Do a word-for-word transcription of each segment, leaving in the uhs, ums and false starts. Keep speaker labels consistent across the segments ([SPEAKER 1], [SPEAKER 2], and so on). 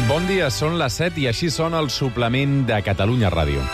[SPEAKER 1] Bon dia, són les set i així sona el suplement de Catalunya Ràdio.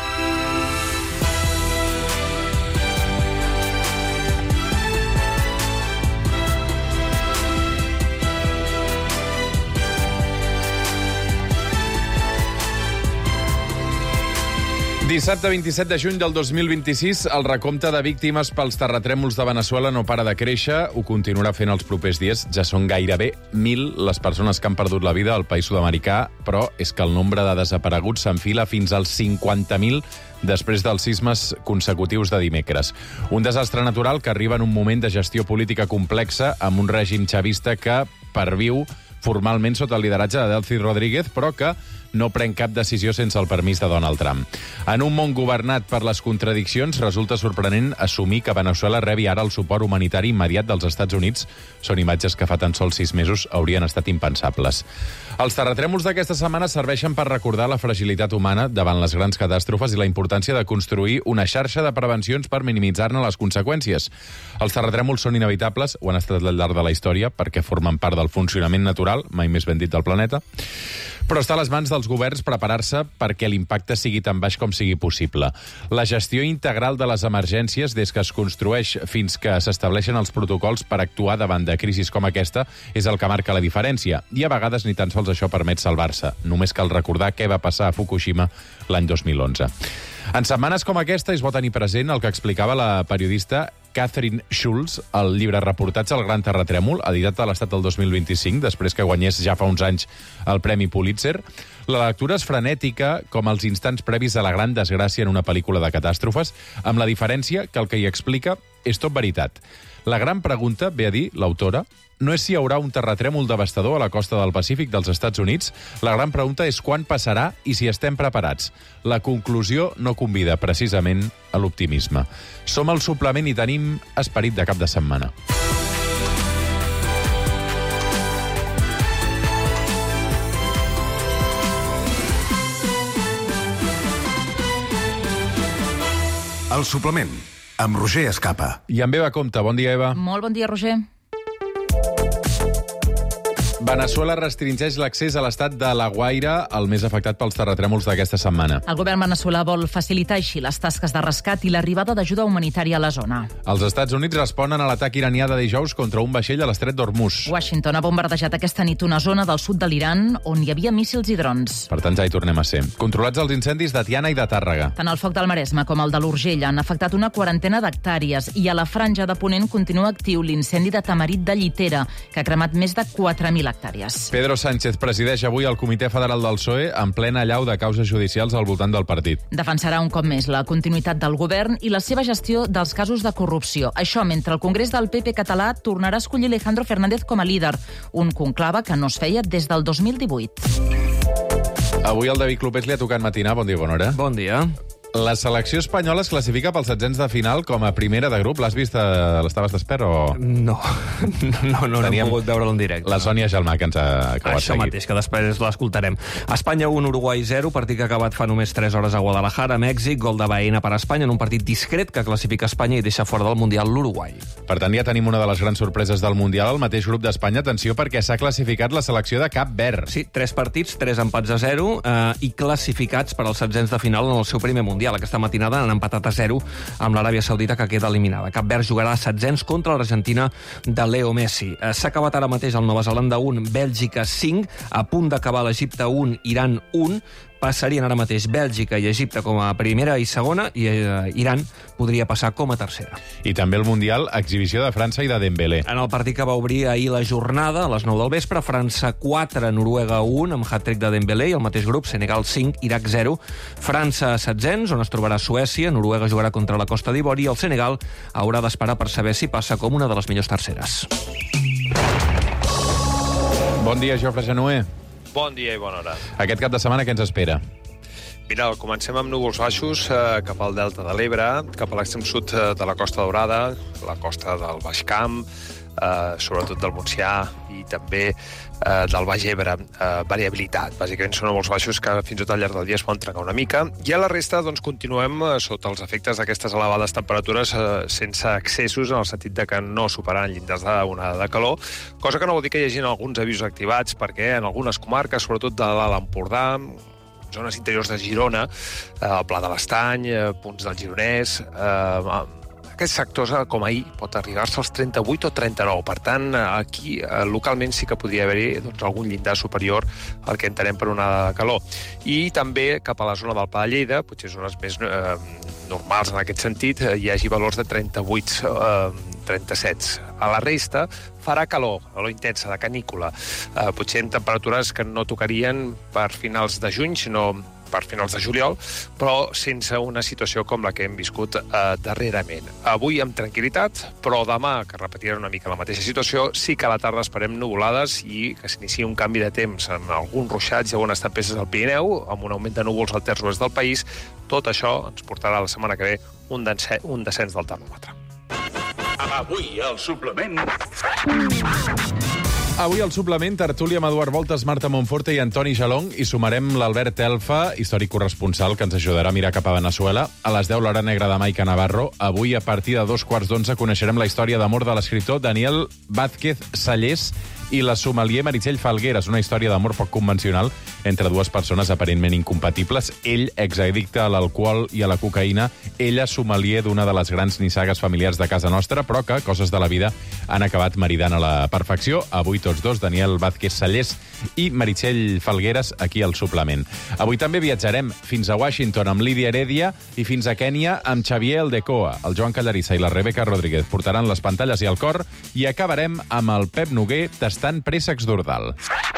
[SPEAKER 1] Dissabte vint-i-set de juny del dos mil vint-i-sis, el recompte de víctimes pels terratrèmols de Veneçuela no para de créixer, ho continuarà fent els propers dies. Ja són gairebé mil les persones que han perdut la vida al país sud-americà, però és que el nombre de desapareguts s'enfila fins als cinquanta mil després dels sismes consecutius de dimecres. Un desastre natural que arriba en un moment de gestió política complexa amb un règim xavista que perviu formalment sota el lideratge de Delcy Rodríguez, però que no pren cap decisió sense el permís de Donald Trump. En un món governat per les contradiccions, resulta sorprenent assumir que Veneçuela rebi ara el suport humanitari immediat dels Estats Units. Són imatges que fa tan sols sis mesos haurien estat impensables. Els terratrèmols d'aquesta setmana serveixen per recordar la fragilitat humana davant les grans catàstrofes i la importància de construir una xarxa de prevencions per minimitzar-ne les conseqüències. Els terratrèmols són inevitables, ho han estat al llarg de la història, perquè formen part del funcionament natural, mai més ben dit, del planeta. Però està a les mans dels governs preparar-se perquè l'impacte sigui tan baix com sigui possible. La gestió integral de les emergències, des que es construeix fins que s'estableixen els protocols per actuar davant de crisis com aquesta, és el que marca la diferència. I a vegades ni tan sols això permet salvar-se. Només cal recordar què va passar a Fukushima l'any dos mil onze. En setmanes com aquesta és bo tenir present el que explicava la periodista Catherine Schulz, el llibre Reportatge al Gran Terratrèmol, editat a l'Estat el dos mil vint-i-cinc, després que guanyés ja fa uns anys el Premi Pulitzer. La lectura és frenètica, com els instants previs a la gran desgràcia en una pel·lícula de catàstrofes, amb la diferència que el que hi explica és tot veritat. La gran pregunta, ve a dir l'autora, no és si hi haurà un terratrèmol devastador a la costa del Pacífic dels Estats Units. La gran pregunta és quan passarà i si estem preparats. La conclusió no convida precisament a l'optimisme. Som al suplement i tenim esperit de cap de setmana.
[SPEAKER 2] El suplement, amb Roger Escapa.
[SPEAKER 1] I amb Eva Compte. Bon dia, Eva.
[SPEAKER 3] Molt bon dia, Roger.
[SPEAKER 1] Veneçuela restringeix l'accés a l'estat de La Guaira, el més afectat pels terratrèmols d'aquesta setmana.
[SPEAKER 3] El govern veneçolà vol facilitar així les tasques de rescat i l'arribada d'ajuda humanitària a la zona.
[SPEAKER 1] Els Estats Units responen a l'atac iranià de dijous contra un vaixell a l'estret d'Hormuz.
[SPEAKER 3] Washington ha bombardejat aquesta nit una zona del sud de l'Iran on hi havia míssils i drons.
[SPEAKER 1] Per tant, ja hi tornem a ser. Controlats els incendis de Tiana i de Tàrrega.
[SPEAKER 3] Tant el foc del Maresme com el de l'Urgell han afectat una quarantena d'hectàrees i a la franja de Ponent continua actiu l'incendi de Tamarit de Llitera, que ha cremat més de quatre mil hectàrees.
[SPEAKER 1] Pedro Sánchez presideix avui el Comitè Federal del P S O E en plena allau de causes judicials al voltant del partit.
[SPEAKER 3] Defensarà un cop més la continuïtat del govern i la seva gestió dels casos de corrupció. Això mentre el Congrés del P P català tornarà a escollir Alejandro Fernández com a líder, un conclave que no es feia des del dos mil divuit.
[SPEAKER 1] Avui el David Clopés li ha tocat matinar. Bon dia, bona hora.
[SPEAKER 4] Bon dia.
[SPEAKER 1] La selecció espanyola es classifica pels setzents de final com a primera de grup. L'has vist? L'estaves despert o...?
[SPEAKER 4] No, no, no, no he pogut veure-lo en directe.
[SPEAKER 1] La Sònia Gelmà, que ens ha acabat
[SPEAKER 4] Això
[SPEAKER 1] seguit.
[SPEAKER 4] mateix, que després l'escoltarem. Espanya un, Uruguai zero, partit que ha acabat fa només tres hores a Guadalajara, Mèxic, gol de Baena per a Espanya en un partit discret que classifica Espanya i deixa fora del Mundial l'Uruguai.
[SPEAKER 1] Per tant, ja tenim una de les grans sorpreses del Mundial al mateix grup d'Espanya. Atenció, perquè s'ha classificat la selecció de Cap Verd.
[SPEAKER 4] Sí, tres partits, tres empats a zero eh, i classificats per als setzents de final en el seu primer Mundial. Aquesta matinada han empatat a zero amb l'Aràbia Saudita, que queda eliminada. Cap Verd jugarà a setzents contra l'Argentina de Leo Messi. Eh, S'ha acabat ara mateix el Nova Zelanda un, Bèlgica cinc, a punt d'acabar l'Egipte un, Iran un. Passarien ara mateix Bèlgica i Egipte com a primera i segona, i eh, Iran podria passar com a tercera.
[SPEAKER 1] I també el Mundial, exhibició de França i de Dembélé.
[SPEAKER 4] En el partit que va obrir ahir la jornada, a les nou del vespre, França quatre, Noruega un, amb hat-trick de Dembélé, i el mateix grup, Senegal cinc, Iraq zero. França a setzents, on es trobarà Suècia, Noruega jugarà contra la Costa d'Ivori, i el Senegal haurà d'esperar per saber si passa com una de les millors terceres.
[SPEAKER 1] Bon dia, Jofre Genoer.
[SPEAKER 5] Bon dia i bona hora.
[SPEAKER 1] Aquest cap de setmana què ens espera?
[SPEAKER 5] Mira, comencem amb núvols baixos eh, cap al delta de l'Ebre, cap a l'extrem sud de la Costa Daurada, la costa del Baix Camp, eh, sobretot del Montsià i també eh, del Baix Ebre, eh, variabilitat. Bàsicament són núvols baixos que fins i tot al llarg del dia es poden trencar una mica. I a la resta doncs, continuem eh, sota els efectes d'aquestes elevades temperatures eh, sense excessos, en el sentit de que no superaran llindars d'onada de calor, cosa que no vol dir que hi hagi alguns avisos activats, perquè en algunes comarques, sobretot de l'Alt Empordà, zones interiors de Girona, eh, el Pla de l'Estany, eh, punts del Gironès, eh, aquests sectors, eh, com ahir, pot arribar-se als trenta-vuit o trenta-nou. Per tant, aquí, eh, localment, sí que podria haver-hi doncs, algun llindar superior al que entenem per onada de calor. I també, cap a la zona del Pla de Lleida, potser zones més eh, normals en aquest sentit, eh, hi hagi valors de trenta-vuit, eh, trenta-set. A la resta farà calor, calor intensa, de canícula. Eh, potser en temperatures que no tocarien per finals de juny, sinó per finals de juliol, però sense una situació com la que hem viscut eh, darrerament. Avui amb tranquil·litat, però demà, que repetirà una mica la mateixa situació, sí que a la tarda esperem nuvolades i que s'inici un canvi de temps amb alguns ruixats i algunes tempestes al Pirineu, amb un augment de núvols al terç oest del país. Tot això ens portarà la setmana que ve un, un descens del termòmetre.
[SPEAKER 2] Avui, al suplement...
[SPEAKER 1] Avui al suplement, tertúlia amb Eduard Voltes, Marta Monforte i Antoni Jalong, i sumarem l'Albert Elfa, històric corresponsal, que ens ajudarà a mirar cap a Veneçuela. A les deu, l'Hora Negra de Maica Navarro. Avui, a partir de dos quarts d'onze, coneixerem la història d'amor de l'escriptor Daniel Vázquez Sallés i la sommelier Meritxell Falgueras, una història d'amor poc convencional entre dues persones aparentment incompatibles. Ell, exaddicte a l'alcohol i a la cocaïna, ella, sommelier d'una de les grans nissagues familiars de casa nostra, però que, coses de la vida, han acabat maridant a la perfecció. Avui tots dos, Daniel Vázquez Sallés i Meritxell Falgueras, aquí al suplement. Avui també viatjarem fins a Washington amb Lídia Heredia i fins a Kènia amb Xavier Aldecoa. El Joan Callarissa i la Rebeca Rodríguez portaran les pantalles i el cor, i acabarem amb el Pep Noguer tastant préssecs d'Ordal.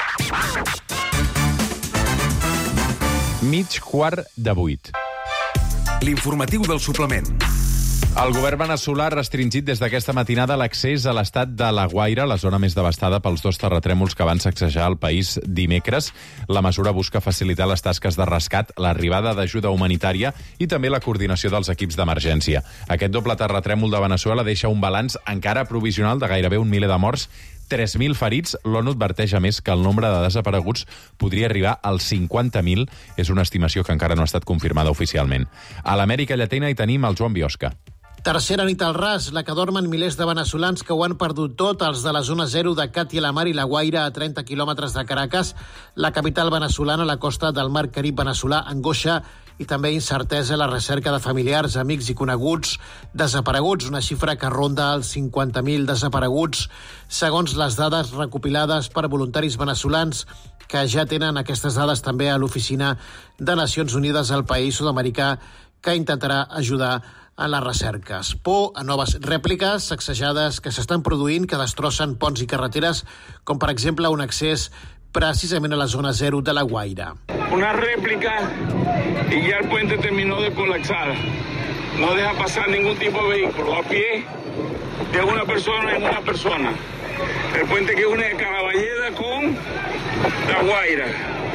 [SPEAKER 1] Mig quart de vuit.
[SPEAKER 2] L'informatiu del suplement.
[SPEAKER 1] El govern veneçolà ha restringit des d'aquesta matinada l'accés a l'estat de La Guaira, la zona més devastada pels dos terratrèmols que van sacsejar el país dimecres. La mesura busca facilitar les tasques de rescat, l'arribada d'ajuda humanitària i també la coordinació dels equips d'emergència. Aquest doble terratrèmol de Veneçuela deixa un balanç encara provisional de gairebé un miler de morts, tres mil ferits. L'ONU adverteix, a més, que el nombre de desapareguts podria arribar als cinquanta mil. És una estimació que encara no ha estat confirmada oficialment. A l'Amèrica Llatina hi tenim el Joan Biosca.
[SPEAKER 6] Tercera nit al ras, la que dormen milers de veneçolans que ho han perdut tot, els de la zona zero de Càtia la Mar i la Guaira, a trenta quilòmetres de Caracas, la capital veneçolana, a la costa del mar Carib veneçolà, angoixa i també incertesa a la recerca de familiars, amics i coneguts desapareguts, una xifra que ronda els cinquanta mil desapareguts, segons les dades recopilades per voluntaris veneçolans, que ja tenen aquestes dades també a l'oficina de Nacions Unides al país sud-americà, que intentarà ajudar en les recerques. Por a noves rèpliques sacsejades que s'estan produint, que destrossen ponts i carreteres, com per exemple un accés precisament a la zona zero de la Guaira.
[SPEAKER 7] Una réplica y ya el puente terminó de colapsar. No deja pasar ningún tipo de vehículo a pie de una persona en una persona. El puente que une Caraballeda con la Guaira.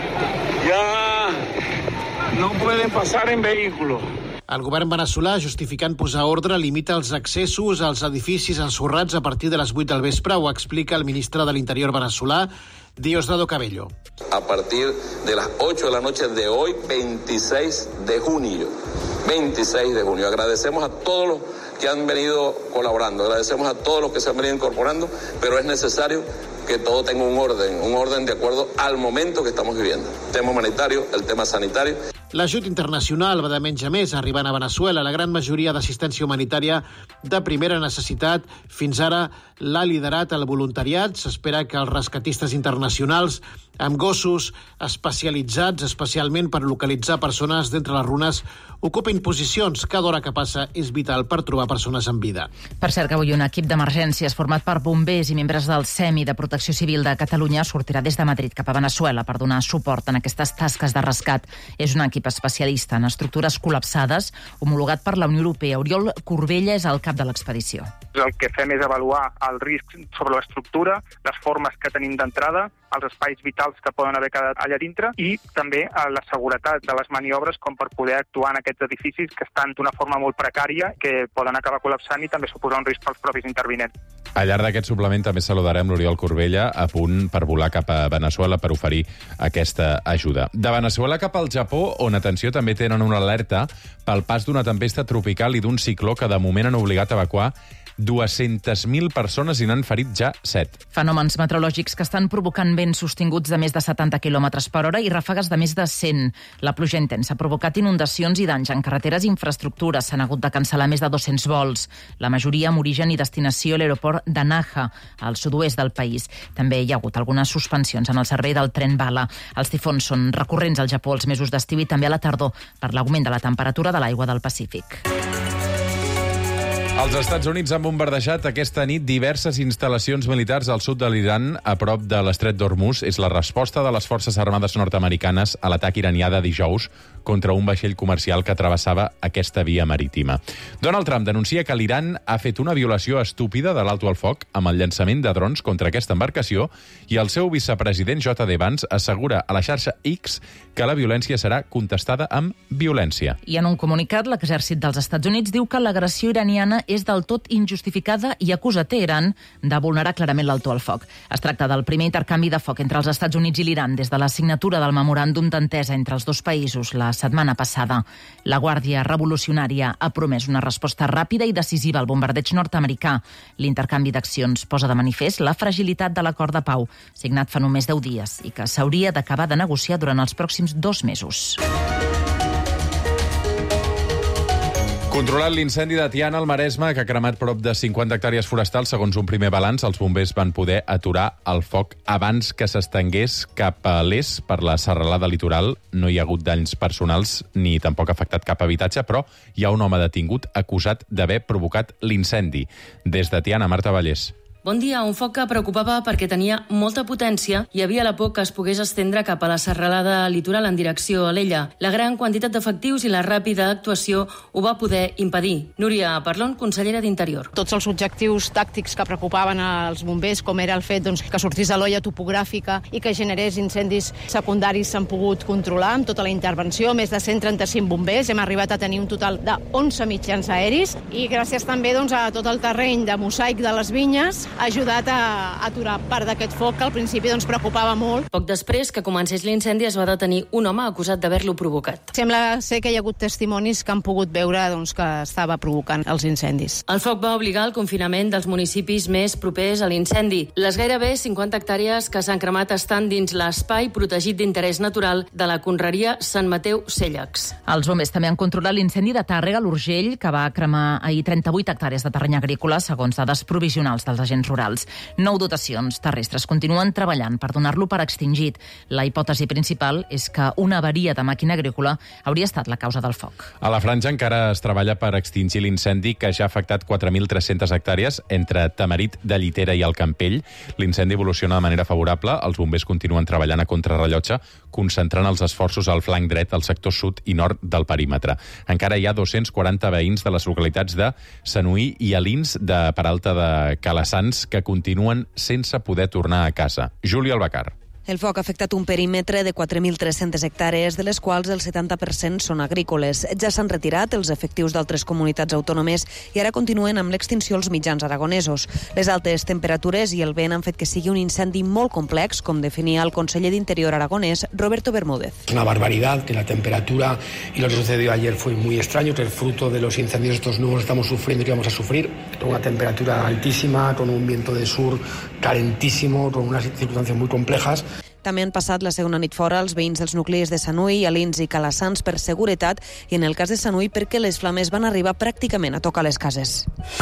[SPEAKER 7] Ya no pueden pasar en vehículos.
[SPEAKER 6] El govern veneçolà, justificant posar ordre, limita els accessos als edificis ensorrats a partir de les vuit del vespre. Ho explica el ministre de l'Interior veneçolà, Diosdado Cabello.
[SPEAKER 8] A partir de las ocho de la noche de hoy, veintiséis de junio. veintiséis de junio. Agradecemos a todos los que han venido colaborando, agradecemos a todos los que se han venido incorporando, pero es necesario que todo tenga un orden, un orden de acuerdo al momento que estamos viviendo. El tema humanitario, el tema sanitario.
[SPEAKER 6] L'ajut internacional va de menys a més arribant a Veneçuela. La gran majoria d'assistència humanitària de primera necessitat fins ara l'ha liderat el voluntariat. S'espera que els rescatistes internacionals, amb gossos especialitzats especialment per localitzar persones d'entre les runes, ocupin posicions. Cada hora que passa és vital per trobar persones en vida.
[SPEAKER 3] Per cert, que avui un equip d'emergències format per bombers i membres del SEMI de Protecció Civil de Catalunya sortirà des de Madrid cap a Veneçuela per donar suport en aquestes tasques de rescat. És un equip especialista en estructures col·lapsades, homologat per la Unió Europea. Oriol Corbella és el cap de l'expedició.
[SPEAKER 9] El que fem és avaluar el risc sobre l'estructura, les formes que tenim d'entrada, els espais vitals materials que poden haver quedat allà dintre i també a la seguretat de les maniobres com per poder actuar en aquests edificis que estan d'una forma molt precària, que poden acabar col·lapsant i també suposar un risc pels propis intervinents.
[SPEAKER 1] Al llarg d'aquest suplement també saludarem l'Oriol Corbella, a punt per volar cap a Veneçuela per oferir aquesta ajuda. De Veneçuela cap al Japó, on, atenció, també tenen una alerta pel pas d'una tempesta tropical i d'un cicló que de moment han obligat a evacuar dues-centes mil persones i n'han ferit ja set.
[SPEAKER 3] Fenòmens meteorològics que estan provocant vents sostinguts de més de setanta quilòmetres per hora i ràfegues de més de cent. La pluja intensa ha provocat inundacions i danys en carreteres i infraestructures. S'han hagut de cancel·lar més de dos-cents vols. La majoria amb origen i destinació a l'aeroport de Naha, al sud-oest del país. També hi ha hagut algunes suspensions en el servei del tren bala. Els tifons són recurrents al Japó els mesos d'estiu i també a la tardor per l'augment de la temperatura de l'aigua del Pacífic.
[SPEAKER 1] Els Estats Units han bombardejat aquesta nit diverses instal·lacions militars al sud de l'Iran, a prop de l'estret d'Hormuz. És la resposta de les forces armades nord-americanes a l'atac iranià de dijous contra un vaixell comercial que travessava aquesta via marítima. Donald Trump denuncia que l'Iran ha fet una violació estúpida de l'alto al foc amb el llançament de drons contra aquesta embarcació i el seu vicepresident J D Vance assegura a la xarxa X que la violència serà contestada amb violència.
[SPEAKER 3] I en un comunicat, l'exèrcit dels Estats Units diu que l'agressió iraniana és del tot injustificada i acusa Teheran de vulnerar clarament l'alto al foc. Es tracta del primer intercanvi de foc entre els Estats Units i l'Iran des de la signatura del memoràndum d'entesa entre els dos països la setmana passada. La Guàrdia Revolucionària ha promès una resposta ràpida i decisiva al bombardeig nord-americà. L'intercanvi d'accions posa de manifest la fragilitat de l'acord de pau, signat fa només deu dies, i que s'hauria d'acabar de negociar durant els pròxims dos mesos.
[SPEAKER 1] Controlat l'incendi de Tiana al Maresme, que ha cremat prop de cinquanta hectàrees forestals, segons un primer balanç, els bombers van poder aturar el foc abans que s'estengués cap a l'est per la serralada litoral. No hi ha hagut danys personals ni tampoc ha afectat cap habitatge, però hi ha un home detingut acusat d'haver provocat l'incendi. Des de Tiana, Marta Vallès.
[SPEAKER 10] Bon dia, un foc que preocupava perquè tenia molta potència i hi havia la por que es pogués estendre cap a la serralada litoral en direcció a l'Ella. La gran quantitat d'efectius i la ràpida actuació ho va poder impedir. Núria Parlon, consellera d'Interior.
[SPEAKER 11] Tots els objectius tàctics que preocupaven als bombers, com era el fet doncs, que sortís de l'olla topogràfica i que generés incendis secundaris, s'han pogut controlar amb tota la intervenció. Més de cent trenta-cinc bombers. Hem arribat a tenir un total de onze mitjans aeris i gràcies també doncs, a tot el terreny de mosaic de les vinyes ha ajudat a aturar part d'aquest foc que al principi doncs, preocupava molt.
[SPEAKER 10] Poc després que comencés l'incendi es va detenir un home acusat d'haver-lo provocat.
[SPEAKER 11] Sembla ser que hi ha hagut testimonis que han pogut veure doncs, que estava provocant els incendis.
[SPEAKER 10] El foc va obligar el confinament dels municipis més propers a l'incendi. Les gairebé cinquanta hectàrees que s'han cremat estan dins l'espai protegit d'interès natural de la conreria Sant Mateu Cèllex.
[SPEAKER 3] Els bombers també han controlat l'incendi de Tàrrega, l'Urgell, que va cremar ahir trenta-vuit hectàrees de terreny agrícola, segons dades provisionals dels agents rurals. Nou dotacions terrestres continuen treballant per donar-lo per extingit. La hipòtesi principal és que una avaria de màquina agrícola hauria estat la causa del foc.
[SPEAKER 1] A la Franja encara es treballa per extingir l'incendi que ja ha afectat quatre mil tres-centes hectàrees entre Tamarit de Llitera i el Campell. L'incendi evoluciona de manera favorable. Els bombers continuen treballant a contrarrellotge, concentrant els esforços al flanc dret, al sector sud i nord del perímetre. Encara hi ha dos-cents quaranta veïns de les localitats de Sanuí i Alins de Peralta de Calassans que continuen sense poder tornar a casa. Júlia Albacar.
[SPEAKER 12] El foc ha afectat un perímetre de quatre mil tres-centes hectàrees, de les quals el setanta per cent són agrícoles. Ja s'han retirat els efectius d'altres comunitats autònomes i ara continuen amb l'extinció els mitjans aragonesos. Les altes temperatures i el vent han fet que sigui un incendi molt complex, com definia el conseller d'Interior aragonès, Roberto Bermúdez.
[SPEAKER 13] Es una barbaridad que la temperatura y lo que sucedió ayer fue muy extraño, que el fruto de los incendios estos nuevos estamos sufriendo y que vamos a sufrir, con una temperatura altísima, con un viento de sur calentísimo, con unas circunstancias muy complejas.
[SPEAKER 12] També han passat la segona nit fora els veïns dels nuclis de Sanuí, Alins i Calassans per seguretat i en el cas de Sanuí perquè les flames van arribar pràcticament a tocar les cases.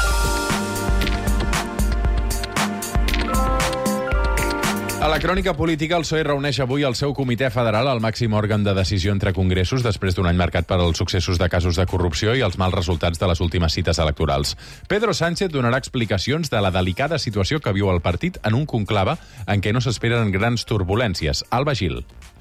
[SPEAKER 1] A la crònica política, el P S O E reuneix avui el seu comitè federal, el màxim òrgan de decisió entre congressos, després d'un any marcat per als successos de casos de corrupció i els mals resultats de les últimes cites electorals. Pedro Sánchez donarà explicacions de la delicada situació que viu el partit en un conclave en què no s'esperen grans turbulències. Alba Gil.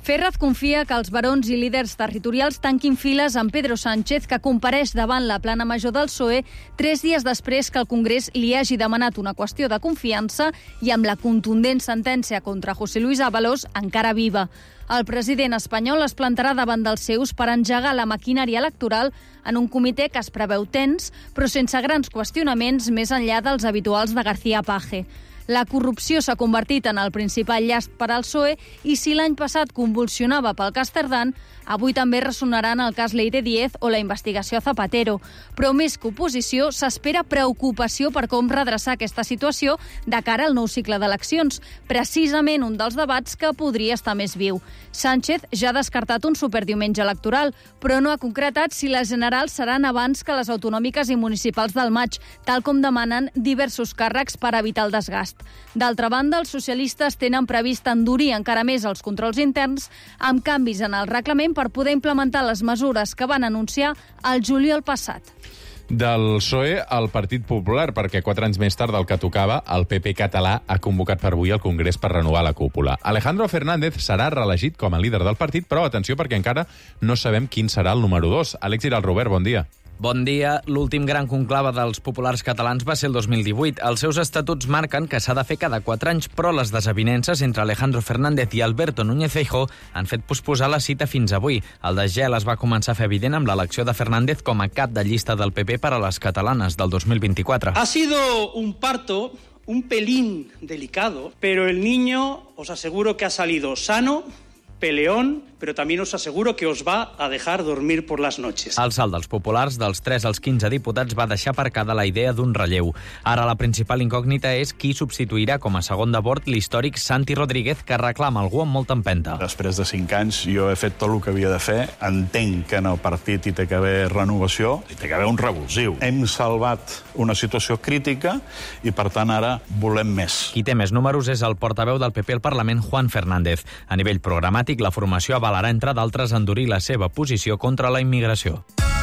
[SPEAKER 14] Ferraz confia que els barons i líders territorials tanquin files amb Pedro Sánchez, que compareix davant la plana major del P S O E tres dies després que el Congrés li hagi demanat una qüestió de confiança i amb la contundent sentència contra José Luis Ábalos encara viva. El president espanyol es plantarà davant dels seus per engegar la maquinària electoral en un comitè que es preveu tens, però sense grans qüestionaments més enllà dels habituals de García Paje. La corrupció s'ha convertit en el principal llast per al P S O E i si l'any passat convulsionava pel cas Cerdán, avui també ressonarà en el cas Leire Díez o la investigació Zapatero. Però més que oposició, s'espera preocupació per com redreçar aquesta situació de cara al nou cicle d'eleccions, precisament un dels debats que podria estar més viu. Sánchez ja ha descartat un superdiumenge electoral, però no ha concretat si les generals seran abans que les autonòmiques i municipals del maig, tal com demanen diversos càrrecs per evitar el desgast. D'altra banda, els socialistes tenen previst endurir encara més els controls interns amb canvis en el reglament per poder implementar les mesures que van anunciar el juliol passat.
[SPEAKER 1] Del P S O E al Partit Popular, perquè quatre anys més tard del que tocava, el P P català ha convocat per avui el Congrés per renovar la cúpula. Alejandro Fernández serà reelegit com a líder del partit, però atenció perquè encara no sabem quin serà el número dos. Àlex Giral Robert, bon dia.
[SPEAKER 15] Bon dia. L'últim gran conclave dels populars catalans va ser el dos mil divuit. Els seus estatuts marquen que s'ha de fer cada quatre anys, però les desavinences entre Alejandro Fernández i Alberto Núñez Feijóo han fet posposar la cita fins avui. El desgel es va començar a fer evident amb l'elecció de Fernández com a cap de llista del P P per a les catalanes del dos mil vint-i-quatre.
[SPEAKER 16] Ha sido un parto un pelín delicado, pero el niño os aseguro que ha salido sano, peleón, però també us asseguro que us va a dejar dormir por las noches.
[SPEAKER 15] El salt dels populars dels tres als quinze diputats va deixar aparcada la idea d'un relleu. Ara la principal incògnita és qui substituirà com a segon de bord l'històric Santi Rodríguez, que reclama algú amb molta empenta.
[SPEAKER 17] Després de cinc anys jo he fet tot el que havia de fer. Entenc que en el partit hi té que haver renovació, hi té que haver un revulsiu. Hem salvat una situació crítica i, per tant, ara volem més.
[SPEAKER 15] Qui té més números és el portaveu del P P al Parlament, Juan Fernández. A nivell programàtic, la formació avalarà, entre d'altres, endurir la seva posició contra la immigració.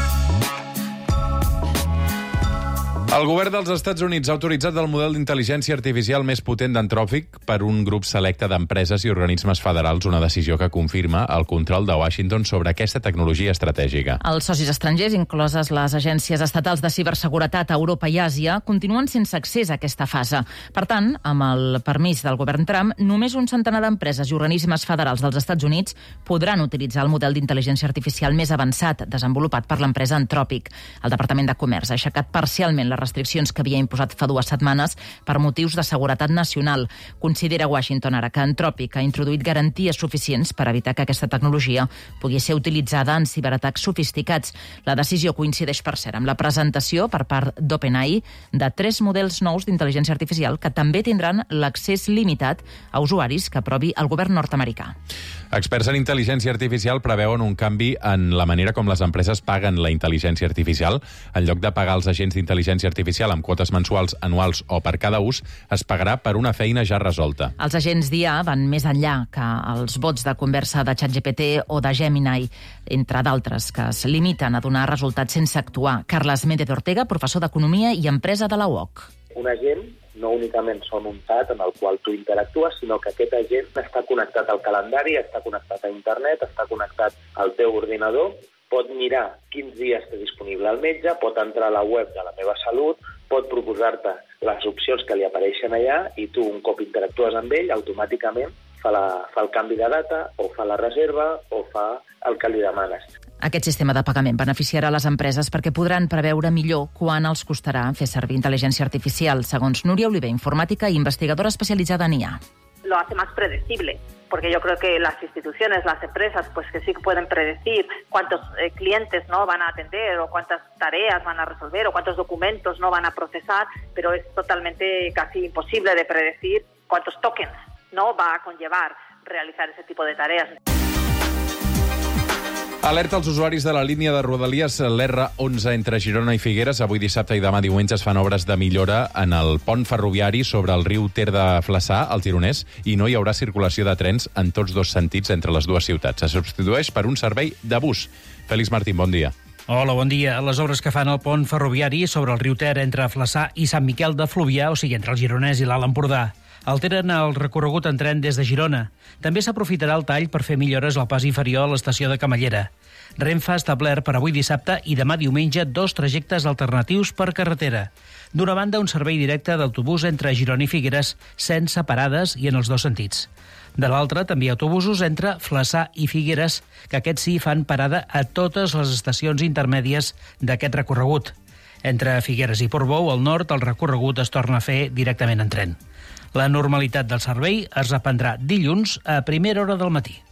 [SPEAKER 1] El govern dels Estats Units ha autoritzat el model d'intel·ligència artificial més potent d'Anthropic per un grup selecte d'empreses i organismes federals, una decisió que confirma el control de Washington sobre aquesta tecnologia estratègica.
[SPEAKER 3] Els socis estrangers, incloses les agències estatals de ciberseguretat a Europa i Àsia, continuen sense accés a aquesta fase. Per tant, amb el permís del govern Trump, només un centenar d'empreses i organismes federals dels Estats Units podran utilitzar el model d'intel·ligència artificial més avançat desenvolupat per l'empresa Anthropic. El Departament de Comerç ha aixecat parcialment la restriccions que havia imposat fa dues setmanes per motius de seguretat nacional. Considera Washington ara que Anthropic ha introduït garanties suficients per evitar que aquesta tecnologia pugui ser utilitzada en ciberatacs sofisticats. La decisió coincideix, per cert, amb la presentació per part d'OpenAI de tres models nous d'intel·ligència artificial que també tindran l'accés limitat a usuaris que aprovi el govern nord-americà.
[SPEAKER 1] Experts en intel·ligència artificial preveuen un canvi en la manera com les empreses paguen la intel·ligència artificial. En lloc de pagar els agents d'intel·ligència artificial amb quotes mensuals, anuals o per cada ús, es pagarà per una feina ja resolta.
[SPEAKER 3] Els agents d'I A van més enllà que els bots de conversa de ChatGPT o de Gemini, entre d'altres, que es limiten a donar resultats sense actuar. Carles Méndez Ortega, professor d'Economia i Empresa de la U O C.
[SPEAKER 18] Un agent no únicament són un pad en el qual tu interactues, sinó que aquest agent està connectat al calendari, està connectat a internet, està connectat al teu ordinador, pot mirar quins dies té disponible el metge, pot entrar a la web de la meva salut, pot proposar-te les opcions que li apareixen allà i tu, un cop interactues amb ell, automàticament fa, la, fa el canvi de data o fa la reserva o fa el que li demanes.
[SPEAKER 3] Aquest sistema de pagament beneficiarà les empreses perquè podran preveure millor quan els costarà fer servir intel·ligència artificial, segons Núria Oliver, informàtica i investigadora especialitzada en I A.
[SPEAKER 19] Lo hace más predecible, porque yo creo que las instituciones, las empresas, pues que sí que pueden predecir cuántos eh, clientes no van a atender o cuántas tareas van a resolver o cuántos documentos no van a procesar, pero es totalmente casi imposible de predecir cuántos tokens no va a conllevar realizar ese tipo de tareas.
[SPEAKER 1] Alerta als usuaris de la línia de Rodalies, l'R onze entre Girona i Figueres. Avui dissabte i demà diumenge es fan obres de millora en el pont ferroviari sobre el riu Ter de Flaçà, al Gironès, i no hi haurà circulació de trens en tots dos sentits entre les dues ciutats. Se substitueix per un servei de bus. Félix Martín, bon dia.
[SPEAKER 20] Hola, bon dia. Les obres que fan el pont ferroviari sobre el riu Ter entre Flaçà i Sant Miquel de Fluvià, o sigui, entre el Gironès i l'Alt Empordà. alteren el recorregut en tren des de Girona. També s'aprofitarà el tall per fer millores al pas inferior a l'estació de Camallera. Renfe ha establert per avui dissabte i demà diumenge dos trajectes alternatius per carretera. D'una banda, un servei directe d'autobús entre Girona i Figueres sense parades i en els dos sentits. De l'altra, també hi ha autobusos entre Flaçà i Figueres, que aquests sí fan parada a totes les estacions intermèdies d'aquest recorregut. Entre Figueres i Portbou, al nord, el recorregut es torna a fer directament en tren. La normalitat del servei es reprendrà dilluns a primera hora del matí.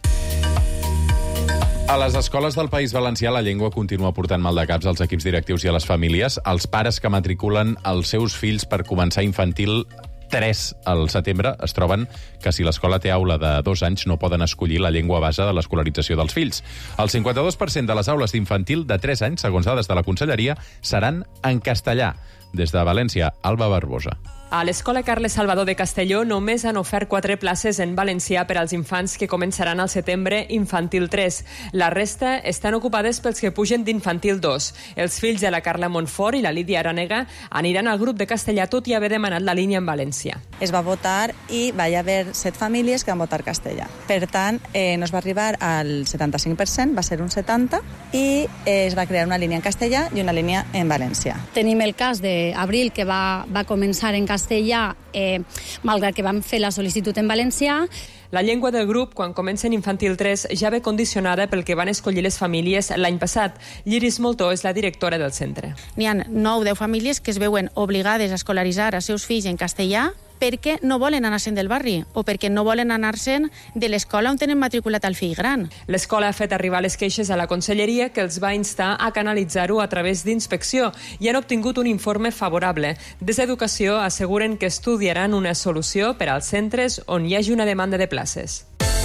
[SPEAKER 1] A les escoles del País Valencià la llengua continua portant mal de caps als equips directius i a les famílies. Els pares que matriculen els seus fills per començar infantil tres al setembre es troben que si l'escola té aula de dos anys no poden escollir la llengua base de l'escolarització dels fills. El cinquanta-dos per cent de les aules d'infantil de tres anys, segons dades de la Conselleria, seran en castellà. Des de València, Alba Barbosa.
[SPEAKER 21] A l'Escola Carles Salvador de Castelló només han ofert quatre places en valencià per als infants que començaran al setembre infantil tres. La resta estan ocupades pels que pugen d'infantil dos. Els fills de la Carla Montfort i la Lídia Aranega aniran al grup de castellà tot i haver demanat la línia en valencià.
[SPEAKER 22] Es va votar i va haver set famílies que van votar castellà. Per tant, eh, no es va arribar al setanta-cinc per cent, va ser un setanta per cent, i eh, es va crear una línia en castellà i una línia en valencià.
[SPEAKER 23] Tenim el cas d'Abril, que va, va començar en castellà castellà, eh, malgrat que vam fer la sol·licitud en valencià.
[SPEAKER 21] La llengua del grup, quan comença en infantil tres, ja ve condicionada pel que van escollir les famílies l'any passat. Lliris Moltó és la directora del centre.
[SPEAKER 24] N'hi ha nou o deu famílies que es veuen obligades a escolaritzar els seus fills en castellà perquè no volen anar-se'n del barri o perquè no volen anar-se'n de l'escola on tenen matriculat el fill gran.
[SPEAKER 21] L'escola ha fet arribar les queixes a la Conselleria, que els va instar a canalitzar-ho a través d'inspecció i han obtingut un informe favorable. Des d'Educació asseguren que estudiaran una solució per als centres on hi hagi una demanda de places.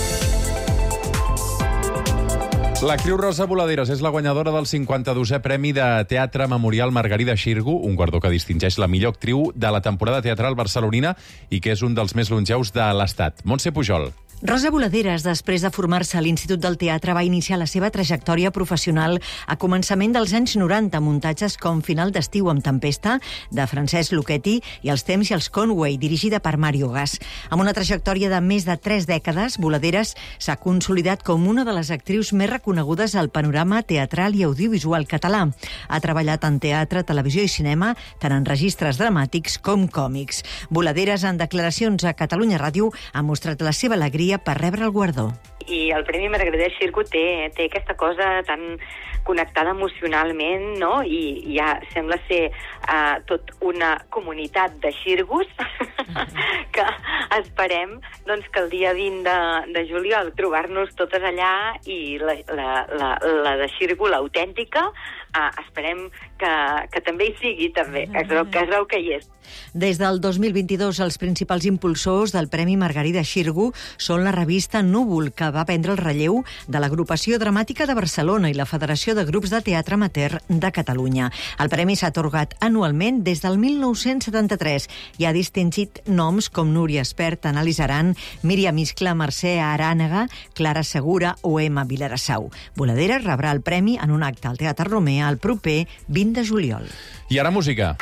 [SPEAKER 1] L'actriu Rosa Boladeres és la guanyadora del cinquanta-dosè Premi de Teatre Memorial Margarida Xirgu, un guardó que distingeix la millor actriu de la temporada teatral barcelonina i que és un dels més longeus de l'Estat. Montse Pujol.
[SPEAKER 25] Rosa Boladeres, després de formar-se a l'Institut del Teatre, va iniciar la seva trajectòria professional a començament dels anys noranta, muntatges com Final d'estiu amb Tempesta, de Francesc Lucchetti, i Els temps i els Conway, dirigida per Mario Gas. Amb una trajectòria de més de tres dècades, Boladeres s'ha consolidat com una de les actrius més reconegudes al panorama teatral i audiovisual català. Ha treballat en teatre, televisió i cinema, tant en registres dramàtics com còmics. Boladeres, en declaracions a Catalunya Ràdio, ha mostrat la seva alegria per rebre el guardó.
[SPEAKER 26] I el Premi Margarida Xirgu té, té aquesta cosa tan connectada emocionalment, no? I, i ja sembla ser uh, tot una comunitat de xirgus que esperem doncs, que el dia vint de, de juliol trobar-nos totes allà i la, la, la, la de Xirgu, l'autèntica, uh, esperem que, que també hi sigui, també, que es veu que, es veu que hi és.
[SPEAKER 25] Des del dos mil vint-i-dos, els principals impulsors del Premi Margarida Xirgu són la revista Núvol, que va prendre el relleu de l'Agrupació Dramàtica de Barcelona i la Federació de Grups de Teatre Amateur de Catalunya. El premi s'ha atorgat anualment des del mil nou-cents setanta-tres i ha distingit noms com Núria Espert, Anàlis Aran, Míriam Iscla, Mercè Arànega, Clara Segura o Emma Vilarassau. Boladeres rebrà el premi en un acte al Teatre Romea el proper vint de juliol.
[SPEAKER 1] I ara música.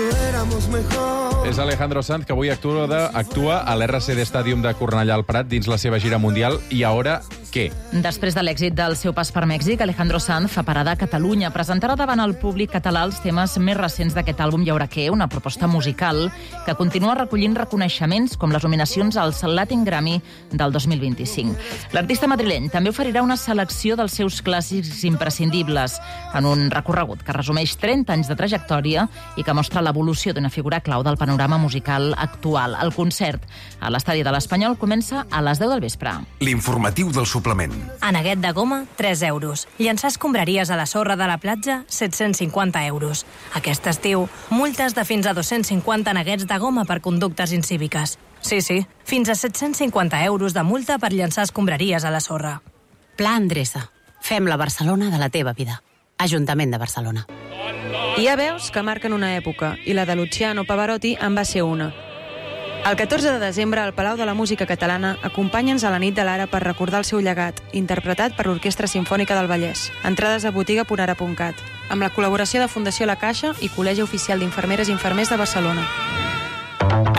[SPEAKER 1] És Alejandro Sanz, que avui actua, de, actua a l'R C D Stadium de Cornellà al Prat dins la seva gira mundial. I ara, què?
[SPEAKER 3] Després de l'èxit del seu pas per Mèxic, Alejandro Sanz fa parada a Catalunya. Presentarà davant el públic català els temes més recents d'aquest àlbum Hi haurà què, una proposta musical que continua recollint reconeixements com les nominacions als Latin Grammy del dos mil vint-i-cinc. L'artista madrileny també oferirà una selecció dels seus clàssics imprescindibles en un recorregut que resumeix trenta anys de trajectòria i que mostra l'evolució d'una figura clau del panorama musical actual. El concert a l'estadi de l'Espanyol comença a les deu del vespre.
[SPEAKER 2] L'informatiu del suplement.
[SPEAKER 27] Aneguet de goma, tres euros. Llançar escombraries a la sorra de la platja, set-cents cinquanta euros. Aquest estiu, multes de fins a dos-cents cinquanta aneguets de goma per conductes incíviques. Sí, sí, fins a set-cents cinquanta euros de multa per llançar escombraries a la sorra.
[SPEAKER 28] Pla Endreça. Fem la Barcelona de la teva vida. Ajuntament de Barcelona.
[SPEAKER 12] Hi ha veus que marquen una època, i la de Luciano Pavarotti en va ser una. El catorze de desembre, al Palau de la Música Catalana, acompanya'ns a la nit de l'Ara per recordar el seu llegat, interpretat per l'Orquestra Simfònica del Vallès. Entrades a botiga punt ara punt cat, amb la col·laboració de Fundació La Caixa i Col·legi Oficial d'Infermeres i Infermers de Barcelona.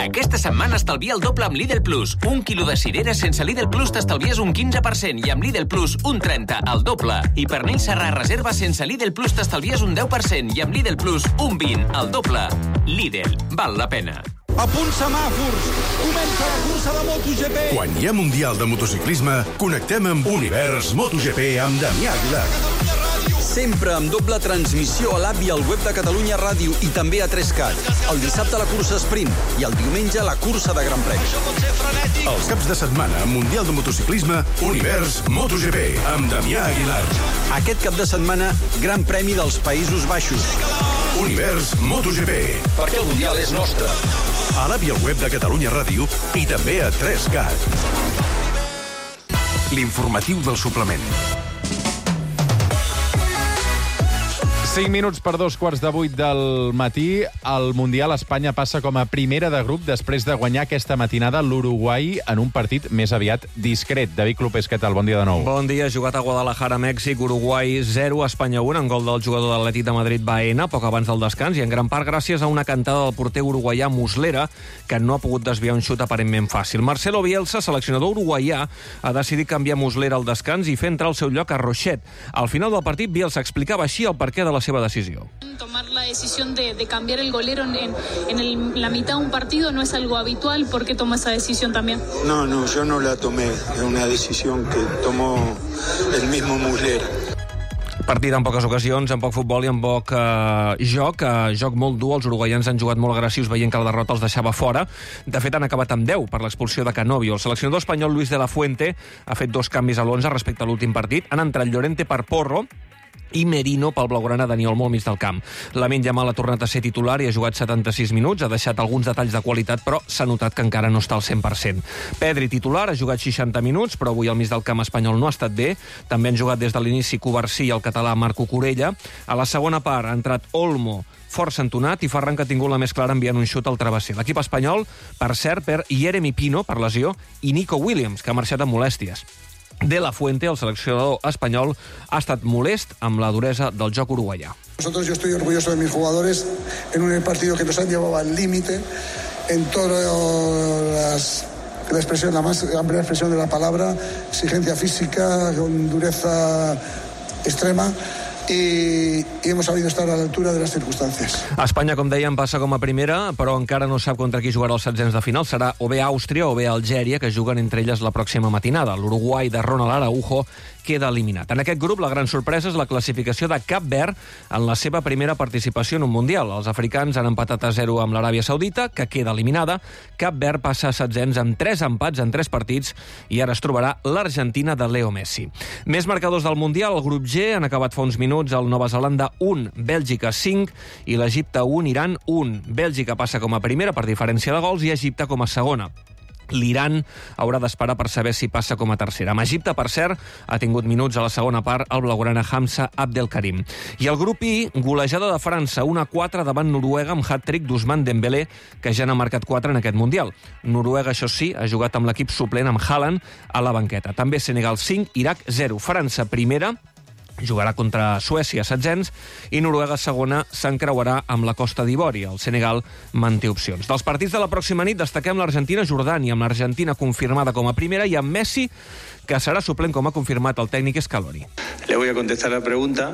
[SPEAKER 4] Aquesta setmana estalvia el doble amb Lidl Plus. Un quilo de cireres sense Lidl Plus t'estalvies un quinze per cent i amb Lidl Plus un trenta, el doble. I pernil serrà reserva sense Lidl Plus t'estalvies un deu per cent i amb Lidl Plus un vint, el doble. Lidl, val la pena.
[SPEAKER 5] A punt semàfors! Comença la cursa de MotoGP!
[SPEAKER 2] Quan hi ha Mundial de Motociclisme, connectem amb Univers MotoGP amb Damià Aguilar.
[SPEAKER 5] Sempre amb doble transmissió a l'app i al web de Catalunya Ràdio i també a tres cat. El dissabte la cursa sprint i el diumenge la cursa de Gran Premi.
[SPEAKER 2] Els caps de setmana, Mundial de Motociclisme, Univers MotoGP amb Damià Aguilar.
[SPEAKER 5] Aquest cap de setmana, Gran Premi dels Països Baixos.
[SPEAKER 2] Univers MotoGP.
[SPEAKER 5] Perquè el Mundial és nostre.
[SPEAKER 2] A l'app i al web de Catalunya Ràdio i també a tres cat. L'informatiu del suplement.
[SPEAKER 1] cinc minuts per dos quarts de vuit del matí. Al Mundial Espanya passa com a primera de grup després de guanyar aquesta matinada l'Uruguai en un partit més aviat discret. David Clopés, què tal? Bon dia de nou.
[SPEAKER 6] Bon dia. Jugat a Guadalajara, Mèxic, Uruguai zero, Espanya un, en gol del jugador de l'Atlètic de Madrid Baena, poc abans del descans, i en gran part gràcies a una cantada del porter uruguaià Muslera, que no ha pogut desviar un xut aparentment fàcil. Marcelo Bielsa, seleccionador uruguaià, ha decidit canviar Muslera al descans i fer entrar al seu lloc a Rochet. Al final del partit, Bielsa explicava així el perquè de la seva decisió.
[SPEAKER 7] Tomar la decisión de, de cambiar el golero en, en el, la mitad de un partido no es algo habitual. ¿Por qué toma esa decisión también?
[SPEAKER 8] No, no, yo no la tomé. Es una decisión que tomó el mismo Muslera.
[SPEAKER 6] Partit en poques ocasions, en poc futbol i en poc eh, joc. Eh, joc molt dur, els uruguaians han jugat molt agressius veient que la derrota els deixava fora. De fet, han acabat amb deu per l'expulsió de Canovio. El seleccionador espanyol Luis de la Fuente ha fet dos canvis a l'onze respecte a l'últim partit. Han entrat Llorente per Porro i Merino pel blaugrana Dani Olmo al mig del camp. Lamine Yamal ha tornat a ser titular i ha jugat setanta-sis minuts, ha deixat alguns detalls de qualitat, però s'ha notat que encara no està al cent per cent. Pedri, titular, ha jugat seixanta minuts, però avui al mig del camp espanyol no ha estat bé. També han jugat des de l'inici Covarsí i el català Marco Corella. A la segona part ha entrat Olmo, força entonat, i Ferran, que ha tingut la més clara enviant un xut al travesser. L'equip espanyol, per cert, per Jeremy Pino, per lesió, i Nico Williams, que ha marxat amb molèsties. De la Fuente, el seleccionador espanyol, ha estat molest amb la duresa del joc uruguaià.
[SPEAKER 9] Nosotros, yo estoy orgulloso de mis jugadores en un partido que nos han llevado al límite en todas las la expresión, la más amplia expresión de la palabra, exigencia física, con dureza extrema. I, i hemos sabido estar a l'altura de les circumstàncies.
[SPEAKER 6] Espanya, com dèiem, passa com a primera, però encara no sap contra qui jugarà els setzents de final. Serà o bé Àustria o bé Algèria, que juguen entre elles la pròxima matinada. L'Uruguai de Ronald Araujo queda eliminat. En aquest grup, la gran sorpresa és la classificació de Cap Verd en la seva primera participació en un Mundial. Els africans han empatat a zero amb l'Aràbia Saudita, que queda eliminada. Cap Verd passa a setzents amb tres empats en tres partits i ara es trobarà l'Argentina de Leo Messi. Més marcadors del Mundial. El grup G han acabat fa uns minuts el Nova Zelanda un, Bèlgica cinc i l'Egipte un, Iran un. Bèlgica passa com a primera per diferència de gols i Egipte com a segona. L'Iran haurà d'esperar per saber si passa com a tercera. Amb Egipte, per cert, ha tingut minuts a la segona part el blaugrana Hamza Abdelkarim. I el grup I, golejada de França, un a quatre davant Noruega amb hat-trick d'Ousmane Dembélé, que ja n'ha marcat quatre en aquest Mundial. Noruega, això sí, ha jugat amb l'equip suplent amb Haaland a la banqueta. També Senegal cinc, Iraq zero. França primera, jugarà contra Suècia, setzents, i Noruega segona s'encreuarà amb la Costa d'Ivori. El Senegal manté opcions. Dels partits de la pròxima nit destaquem l'Argentina-Jordània, amb l'Argentina confirmada com a primera i amb Messi, que serà suplent, com ha confirmat el tècnic Scaloni.
[SPEAKER 10] Le voy a contestar la pregunta.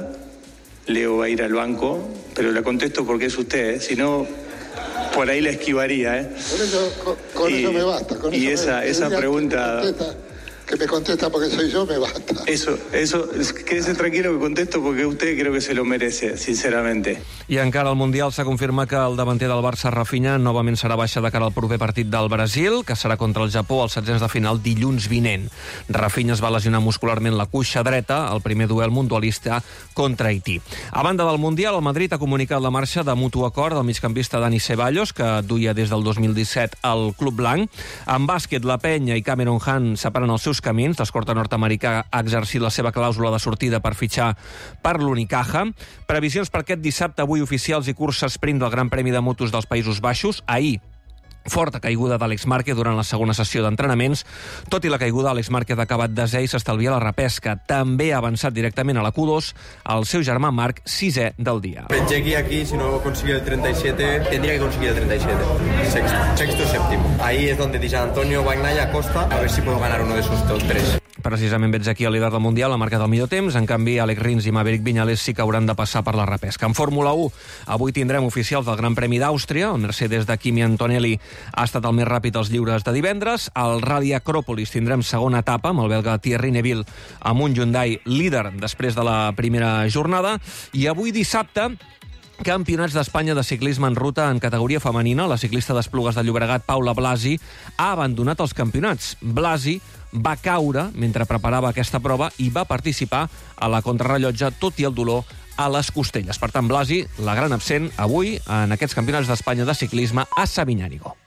[SPEAKER 10] Leo va a ir al banco, pero le contesto porque es usted, ¿eh? Si no, por ahí la esquivaría, ¿eh?
[SPEAKER 9] Con eso, con, con y, eso me basta. Con
[SPEAKER 10] y
[SPEAKER 9] eso
[SPEAKER 10] esa,
[SPEAKER 9] me,
[SPEAKER 10] esa pregunta...
[SPEAKER 9] Que me contesta porque soy yo, me basta.
[SPEAKER 10] Eso, eso, quédese tranquilo que contesto porque usted creo que se lo merece, sinceramente.
[SPEAKER 6] I encara al Mundial s'ha confirmat que el davanter del Barça, Rafinha, novament serà baixa de cara al proper partit del Brasil, que serà contra el Japó als setzents de final dilluns vinent. Rafinha es va lesionar muscularment la cuixa dreta al primer duel mutualista contra Haití. A banda del Mundial, el Madrid ha comunicat la marxa de mutu acord del migcampista Dani Ceballos, que duia des del dos mil disset al Club Blanc. En bàsquet, la Penya i Cameron Hunt separen els seus camins. L'escorta nord-americà ha exercit la seva clàusula de sortida per fitxar per l'Unicaja. Previsions per aquest dissabte, avui oficials i cursa sprint del Gran Premi de Motos dels Països Baixos. Ahir Forta caiguda d'Àlex Márquez durant la segona sessió d'entrenaments. Tot i la caiguda, Àlex Márquez ha acabat desè i s'estalvia la repesca. També ha avançat directament a la Q dos el seu germà Marc, sisè del dia.
[SPEAKER 11] Llegué aquí, si no consigue el treinta y siete, tendría que conseguir el treinta y siete. Sexto, sexto séptimo. Ahí es donde dice Antonio Bagnaia Costa, a ver si puedo ganar uno de esos dos tres.
[SPEAKER 6] Precisament veig aquí el líder del Mundial, ha marcat el millor temps. En canvi, Àlex Rins i Maverick Viñales sí que hauran de passar per la repesca. En Fórmula u, avui tindrem oficials del Gran Premi d'Àustria. El Mercedes de Kimi Antonelli ha estat el més ràpid als lliures de divendres. Al Rally Acròpolis tindrem segona etapa amb el belga Thierry Neuville amb un Hyundai líder després de la primera jornada. I avui dissabte, Campionats d'Espanya de ciclisme en ruta en categoria femenina. La ciclista d'Esplugues de Llobregat, Paula Blasi, ha abandonat els campionats. Blasi va caure mentre preparava aquesta prova i va participar a la contrarrellotge, tot i el dolor a les costelles. Per tant, Blasi, la gran absent avui en aquests Campionats d'Espanya de ciclisme a Sabinyànigo.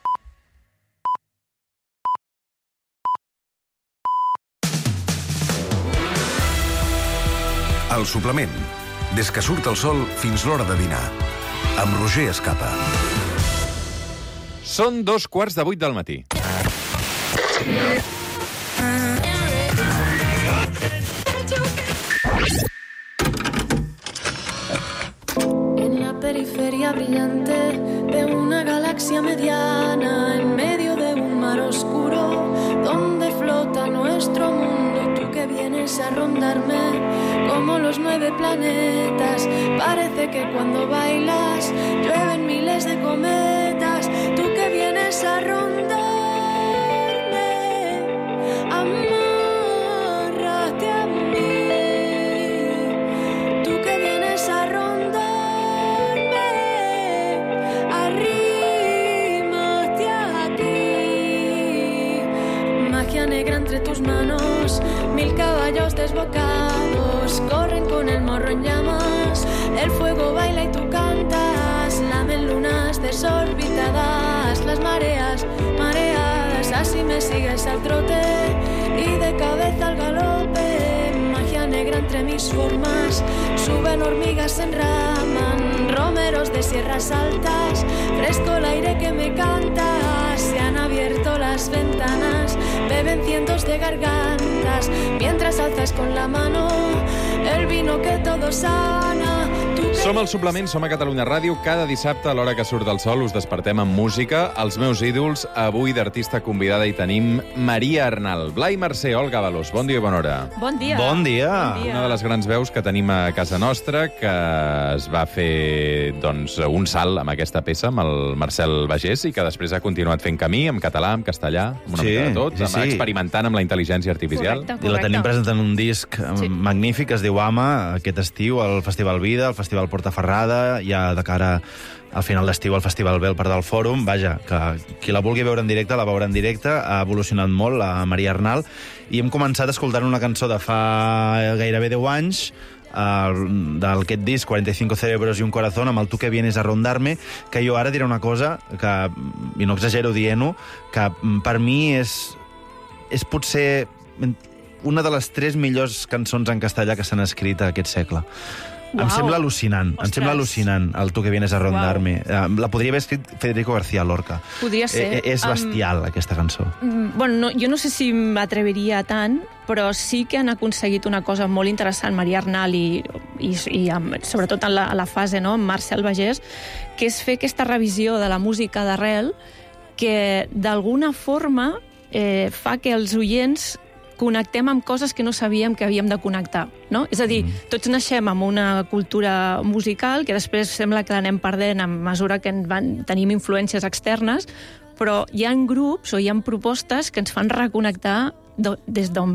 [SPEAKER 2] El suplement. Des que surt el sol fins l'hora de dinar. Amb Roger Escapa.
[SPEAKER 1] Són dos quarts de vuit del matí.
[SPEAKER 13] En la periferia brillante de una galaxia mediana, en medio de un mar oscuro, donde flota nuestro mundo, tú que vienes a rondarme como los nueve planetas. Parece que cuando bailas llueven miles de cometas, tú que vienes a rondarme, amárrate a mí, tú que vienes a rondarme, arrímate aquí, magia negra entre tus manos, mil caballos desbocados corren con el morro en llamas, el fuego baila y tú cantas, lamen lunas desorbitadas, las mareas mareadas, así me sigues al trote y de cabeza al galope, magia negra entre mis formas, suben hormigas, se enraman, romeros de sierras altas, fresco el aire que me canta, se han abierto las ventanas, beben cientos de gargantas, mientras alzas con la mano el vino que todo sana.
[SPEAKER 1] Som al Suplement, som a Catalunya Ràdio. Cada dissabte, a l'hora que surt el sol, us despertem amb música. Els meus ídols, avui d'artista convidada hi tenim Maria Arnal. Blai Mercè, Olga Balós, bon dia i bona hora.
[SPEAKER 14] Bon dia.
[SPEAKER 1] Bon dia.
[SPEAKER 14] Bon dia.
[SPEAKER 1] Una de les grans veus que tenim a casa nostra, que es va fer doncs, un salt amb aquesta peça, amb el Marcel Bagés, i que després ha continuat fent camí en català, en castellà, amb una
[SPEAKER 14] Sí,
[SPEAKER 1] mica de tot,
[SPEAKER 14] sí, sí.
[SPEAKER 1] experimentant amb la intel·ligència artificial.
[SPEAKER 14] Correcte, correcte. I la tenim presentant un disc sí. magnífic, es diu Ama, aquest estiu, al Festival Vida, al Festival Portaferrada, ja de cara al final d'estiu al Festival B, al Parc del Fòrum. Vaja, que qui la vulgui veure en directe, la veurà en directe. Ha evolucionat molt, la Maria Arnal. I hem començat escoltant una cançó de fa gairebé deu anys, Uh, d'aquest disc, cuarenta y cinco cerebros y un corazón, amb el Tu que vienes a rondarme, que jo ara diré una cosa, que, i no exagero dient-ho, que per mi és, és potser una de les tres millors cançons en castellà que s'han escrit aquest segle. Wow. Em sembla al·lucinant, Ostres. em sembla al·lucinant el Tu que vienes a rondarme. Wow. La podria haver escrit Federico García Lorca. Podria ser. Eh, és bestial, um, aquesta cançó.
[SPEAKER 13] Bueno, no, jo no sé si m'atreviria tant, però sí que han aconseguit una cosa molt interessant, Maria Arnal i, i, i sobretot en la, a la fase, no?, amb Marcel Bagés, que és fer aquesta revisió de la música d'arrel que d'alguna forma eh, fa que els oients connectem amb coses que no sabíem que havíem de connectar, no? És a dir, mm. tots naixem amb una cultura musical que després sembla que l'anem perdent a mesura que en van, tenim influències externes, però hi ha grups o hi ha propostes que ens fan reconnectar do, des d'on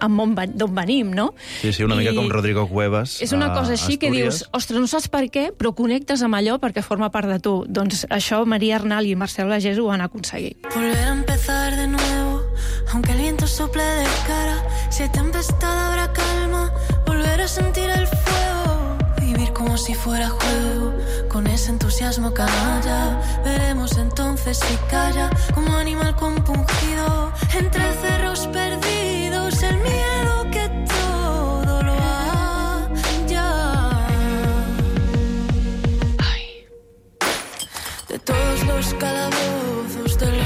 [SPEAKER 13] venim, no?
[SPEAKER 14] Sí, sí, una I mica com Rodrigo Cuevas.
[SPEAKER 13] És una cosa així que dius, ostres, no saps per què, però connectes amb allò perquè forma part de tu. Doncs això Maria Arnal i Marcel Bagés ho han aconseguit. Volver a empezar de nuevo, aunque el viento sople de cara, si hay tempestad habrá calma, volver a sentir el fuego, vivir como si fuera juego, con ese entusiasmo canalla, veremos entonces si calla, como animal compungido, entre cerros perdidos, el miedo que todo lo halla. Ay. De todos los calabozos del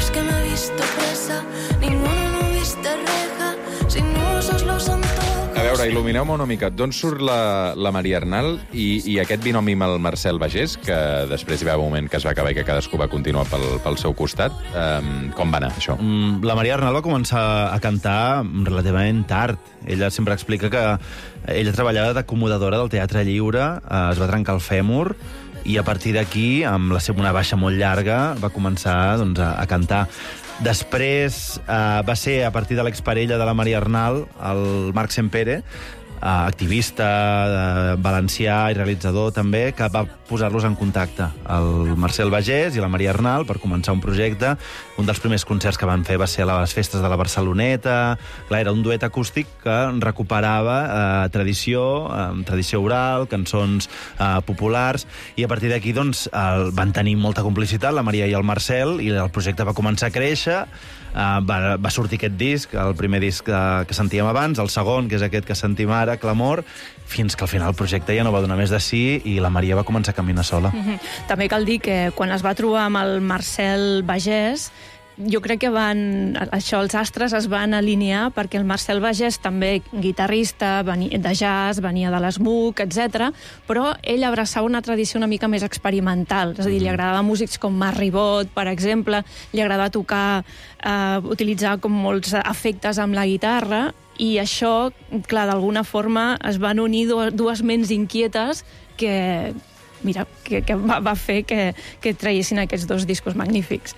[SPEAKER 1] veure, il·lumineu-me una mica. D'on surt la, la Maria Arnal i, i aquest binomi amb el Marcel Bagés, que després hi va un moment que es va acabar i que cadascú va continuar pel, pel seu costat. Um, com va anar, això?
[SPEAKER 14] Mm, la Maria Arnal va començar a cantar relativament tard. Ella sempre explica que ella treballava d'acomodadora del Teatre Lliure, eh, es va trencar el fèmur, i a partir d'aquí, amb la seva una baixa molt llarga, va començar doncs, a, a cantar. Després eh, va ser a partir de l'exparella de la Maria Arnal, el Marc Sempere, eh, activista, eh, valencià i realitzador també, que va posar-los en contacte. El Marcel Bagés i la Maria Arnal per començar un projecte. Un dels primers concerts que van fer va ser a les festes de la Barceloneta. Clar, era un duet acústic que recuperava eh, tradició, eh, tradició oral, cançons eh, populars, i a partir d'aquí doncs, el, van tenir molta complicitat, la Maria i el Marcel, i el projecte va començar a créixer. Uh, va, va sortir aquest disc, el primer disc uh, que sentíem abans, el segon, que és aquest que sentim ara, Clamor, fins que al final el projecte ja no va donar més de sí i la Maria va començar a caminar sola.
[SPEAKER 15] Mm-hmm. També cal dir que quan es va trobar amb el Marcel Bagés, jo crec que van, això, els astres es van alinear perquè el Marcel Bagés, també guitarrista, venia de jazz, venia de l'Smook, etcètera, però ell abraçava una tradició una mica més experimental, és a dir, li agradava músics com Marc Ribot, per exemple, li agradava tocar, eh, utilitzar com molts efectes amb la guitarra, i això, clar, d'alguna forma es van unir dues, dues ments inquietes que, mira, que, que va, va fer que, que traiessin aquests dos discos magnífics.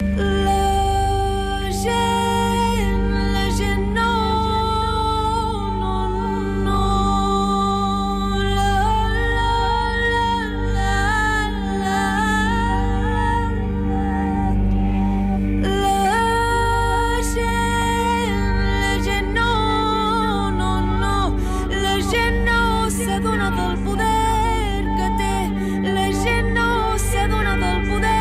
[SPEAKER 13] La gent, la gent no, no, no. La, la, la, la, la. La gent, la gent no, no, no. La gent no s'adona del poder que té. La gent no s'adona del poder.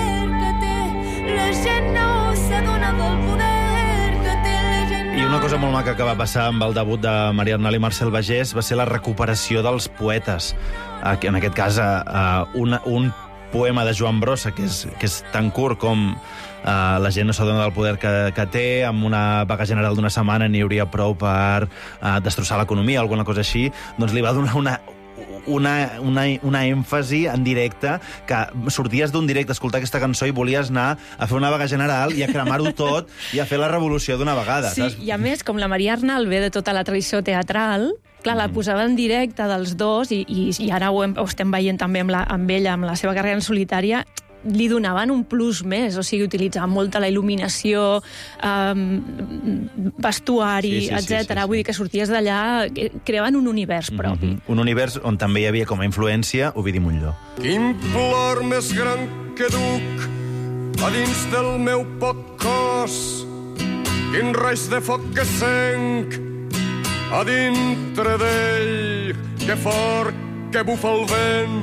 [SPEAKER 13] La gent no s'adona del poder que té la gent no...
[SPEAKER 14] I una cosa molt maca que va passar amb el debut de Maria Arnal i Marcel Bagés va ser la recuperació dels poetes. En aquest cas, un, un poema de Joan Brossa, que és, que és tan curt com uh, la gent no s'adona del poder que, que té, amb una vaga general d'una setmana n'hi hauria prou per uh, destrossar l'economia, alguna cosa així, doncs li va donar una... Una, una, una èmfasi en directe, que sorties d'un directe a escoltar aquesta cançó i volies anar a fer una vaga general i a cremar-ho tot i a fer la revolució d'una vegada.
[SPEAKER 15] Sí, saps? I a més, com la Maria Arnal ve de tota la tradició teatral, clar, la posava en directe dels dos, i, i, i ara ho, hem, ho estem veient també amb, la, amb ella, amb la seva carrera en solitària, li donaven un plus més, o sigui, utilitzava molta la il·luminació, um, vestuari, sí, sí, etcètera. Sí, sí, sí. Vull dir que sorties d'allà, creaven un univers propi.
[SPEAKER 14] Mm-hmm. Un univers on també hi havia com a influència Ovidi Montllor.
[SPEAKER 16] Quin plor més gran que duc a dins del meu poc cos, quin raig de foc que senc a dintre d'ell, que fort que bufa el vent,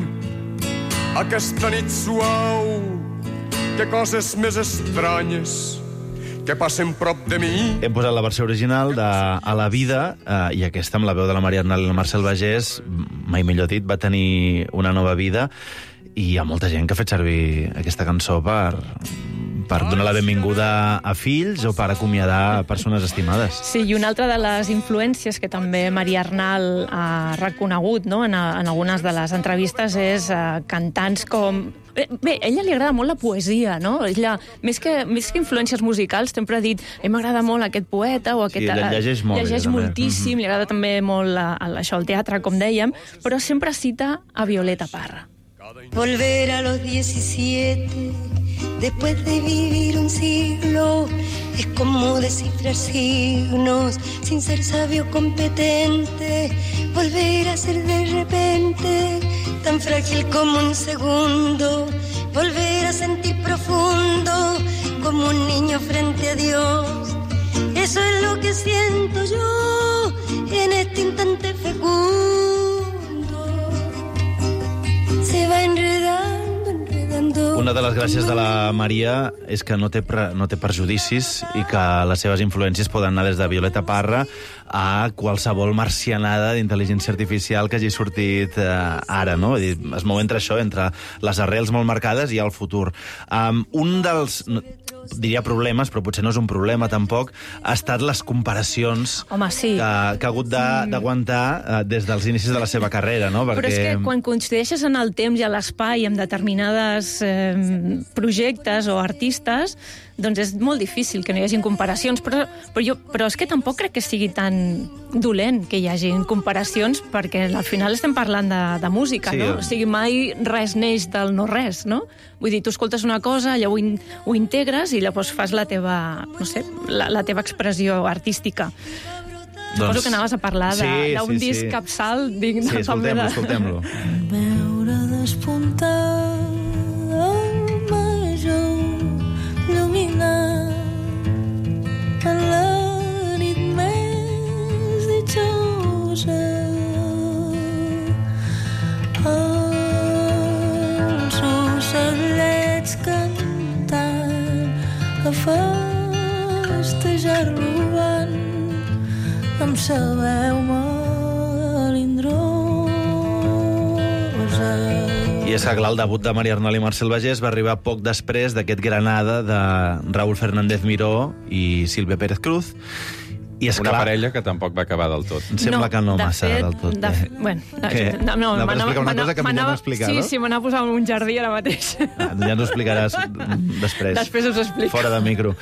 [SPEAKER 16] aquesta nit suau, que coses més estranyes que passen prop de mi.
[SPEAKER 14] Hem posat la versió original de A la vida, eh, i aquesta, amb la veu de la Maria Arnal i el Marcel Bagés, mai millor dit, va tenir una nova vida, i hi ha molta gent que ha fet servir aquesta cançó per... per donar la benvinguda a fills o per acomiadar persones estimades.
[SPEAKER 15] Sí, i una altra de les influències que també Maria Arnal ha reconegut, no?, en, a, en algunes de les entrevistes és uh, cantants com... Bé, a ella li agrada molt la poesia, no? Ella, més que, més que influències musicals, sempre ha dit, a mi m'agrada molt aquest poeta o aquest...
[SPEAKER 14] Sí, ella llegeix molt.
[SPEAKER 15] Llegeix
[SPEAKER 14] ella,
[SPEAKER 15] moltíssim, mm-hmm. Li agrada també molt la, això, el teatre, com dèiem, però sempre cita a Violeta Parra.
[SPEAKER 17] Volver a los diecisiete, después de vivir un siglo, es como descifrar signos, sin ser sabio competente, volver a ser de repente, tan frágil como un segundo, volver a sentir profundo, como un niño frente a Dios. Eso es lo que siento yo en este instante fecundo. Se va enredando, enredando.
[SPEAKER 14] Una una de les gràcies de la Maria és que no té, pre, no té perjudicis i que les seves influències poden anar des de Violeta Parra a qualsevol marcianada d'intel·ligència artificial que hagi sortit eh, ara, no? Vull dir, es mou entre això, entre les arrels molt marcades i el futur. Um, un dels, diria problemes, però potser no és un problema tampoc, ha estat les comparacions
[SPEAKER 15] Home, sí.
[SPEAKER 14] que, que ha hagut d'aguantar uh, des dels inicis de la seva carrera, no? Perquè...
[SPEAKER 15] Però és que quan coincideixes en el temps i a l'espai amb determinades eh, projectes o artistes, doncs és molt difícil que no hi hagin comparacions, però, però, jo, però és que tampoc crec que sigui tan dolent que hi hagin comparacions, perquè al final estem parlant de, de música, sí, no? O sigui, mai res neix del no-res, no? Vull dir, tu escoltes una cosa, allò ho, in, ho integres i llavors fas la teva, no sé, la, la teva expressió artística. Suposo doncs... que anaves a parlar d'un sí, sí, disc sí. capçal digne
[SPEAKER 14] sí, escoltem-lo, de... escoltem-lo.
[SPEAKER 13] Veure despuntar el major il·luminat en la nit més ditjosa. Els ocellets cantant a festejar-lo van amb sa veu melindrosa.
[SPEAKER 14] I és que, clar, el debut de Maria Arnal i Marcel Bagés va arribar poc després d'aquest Granada de Raúl Fernández Miró i Sílvia Pérez Cruz. I és
[SPEAKER 1] una
[SPEAKER 14] clar,
[SPEAKER 1] parella que tampoc va acabar del tot.
[SPEAKER 14] Em sembla
[SPEAKER 15] no,
[SPEAKER 14] que no
[SPEAKER 15] de
[SPEAKER 14] massa
[SPEAKER 15] fet,
[SPEAKER 14] del tot.
[SPEAKER 15] De fet, bueno,
[SPEAKER 14] Què?
[SPEAKER 15] no, no,
[SPEAKER 14] Anaves a explicar una cosa que millor no explicar,
[SPEAKER 15] sí,
[SPEAKER 14] no?
[SPEAKER 15] Sí, m'anava a posar en un jardí ara mateix.
[SPEAKER 14] Ah, ja ens ho explicaràs després.
[SPEAKER 15] Després us ho explico.
[SPEAKER 14] Fora de micro.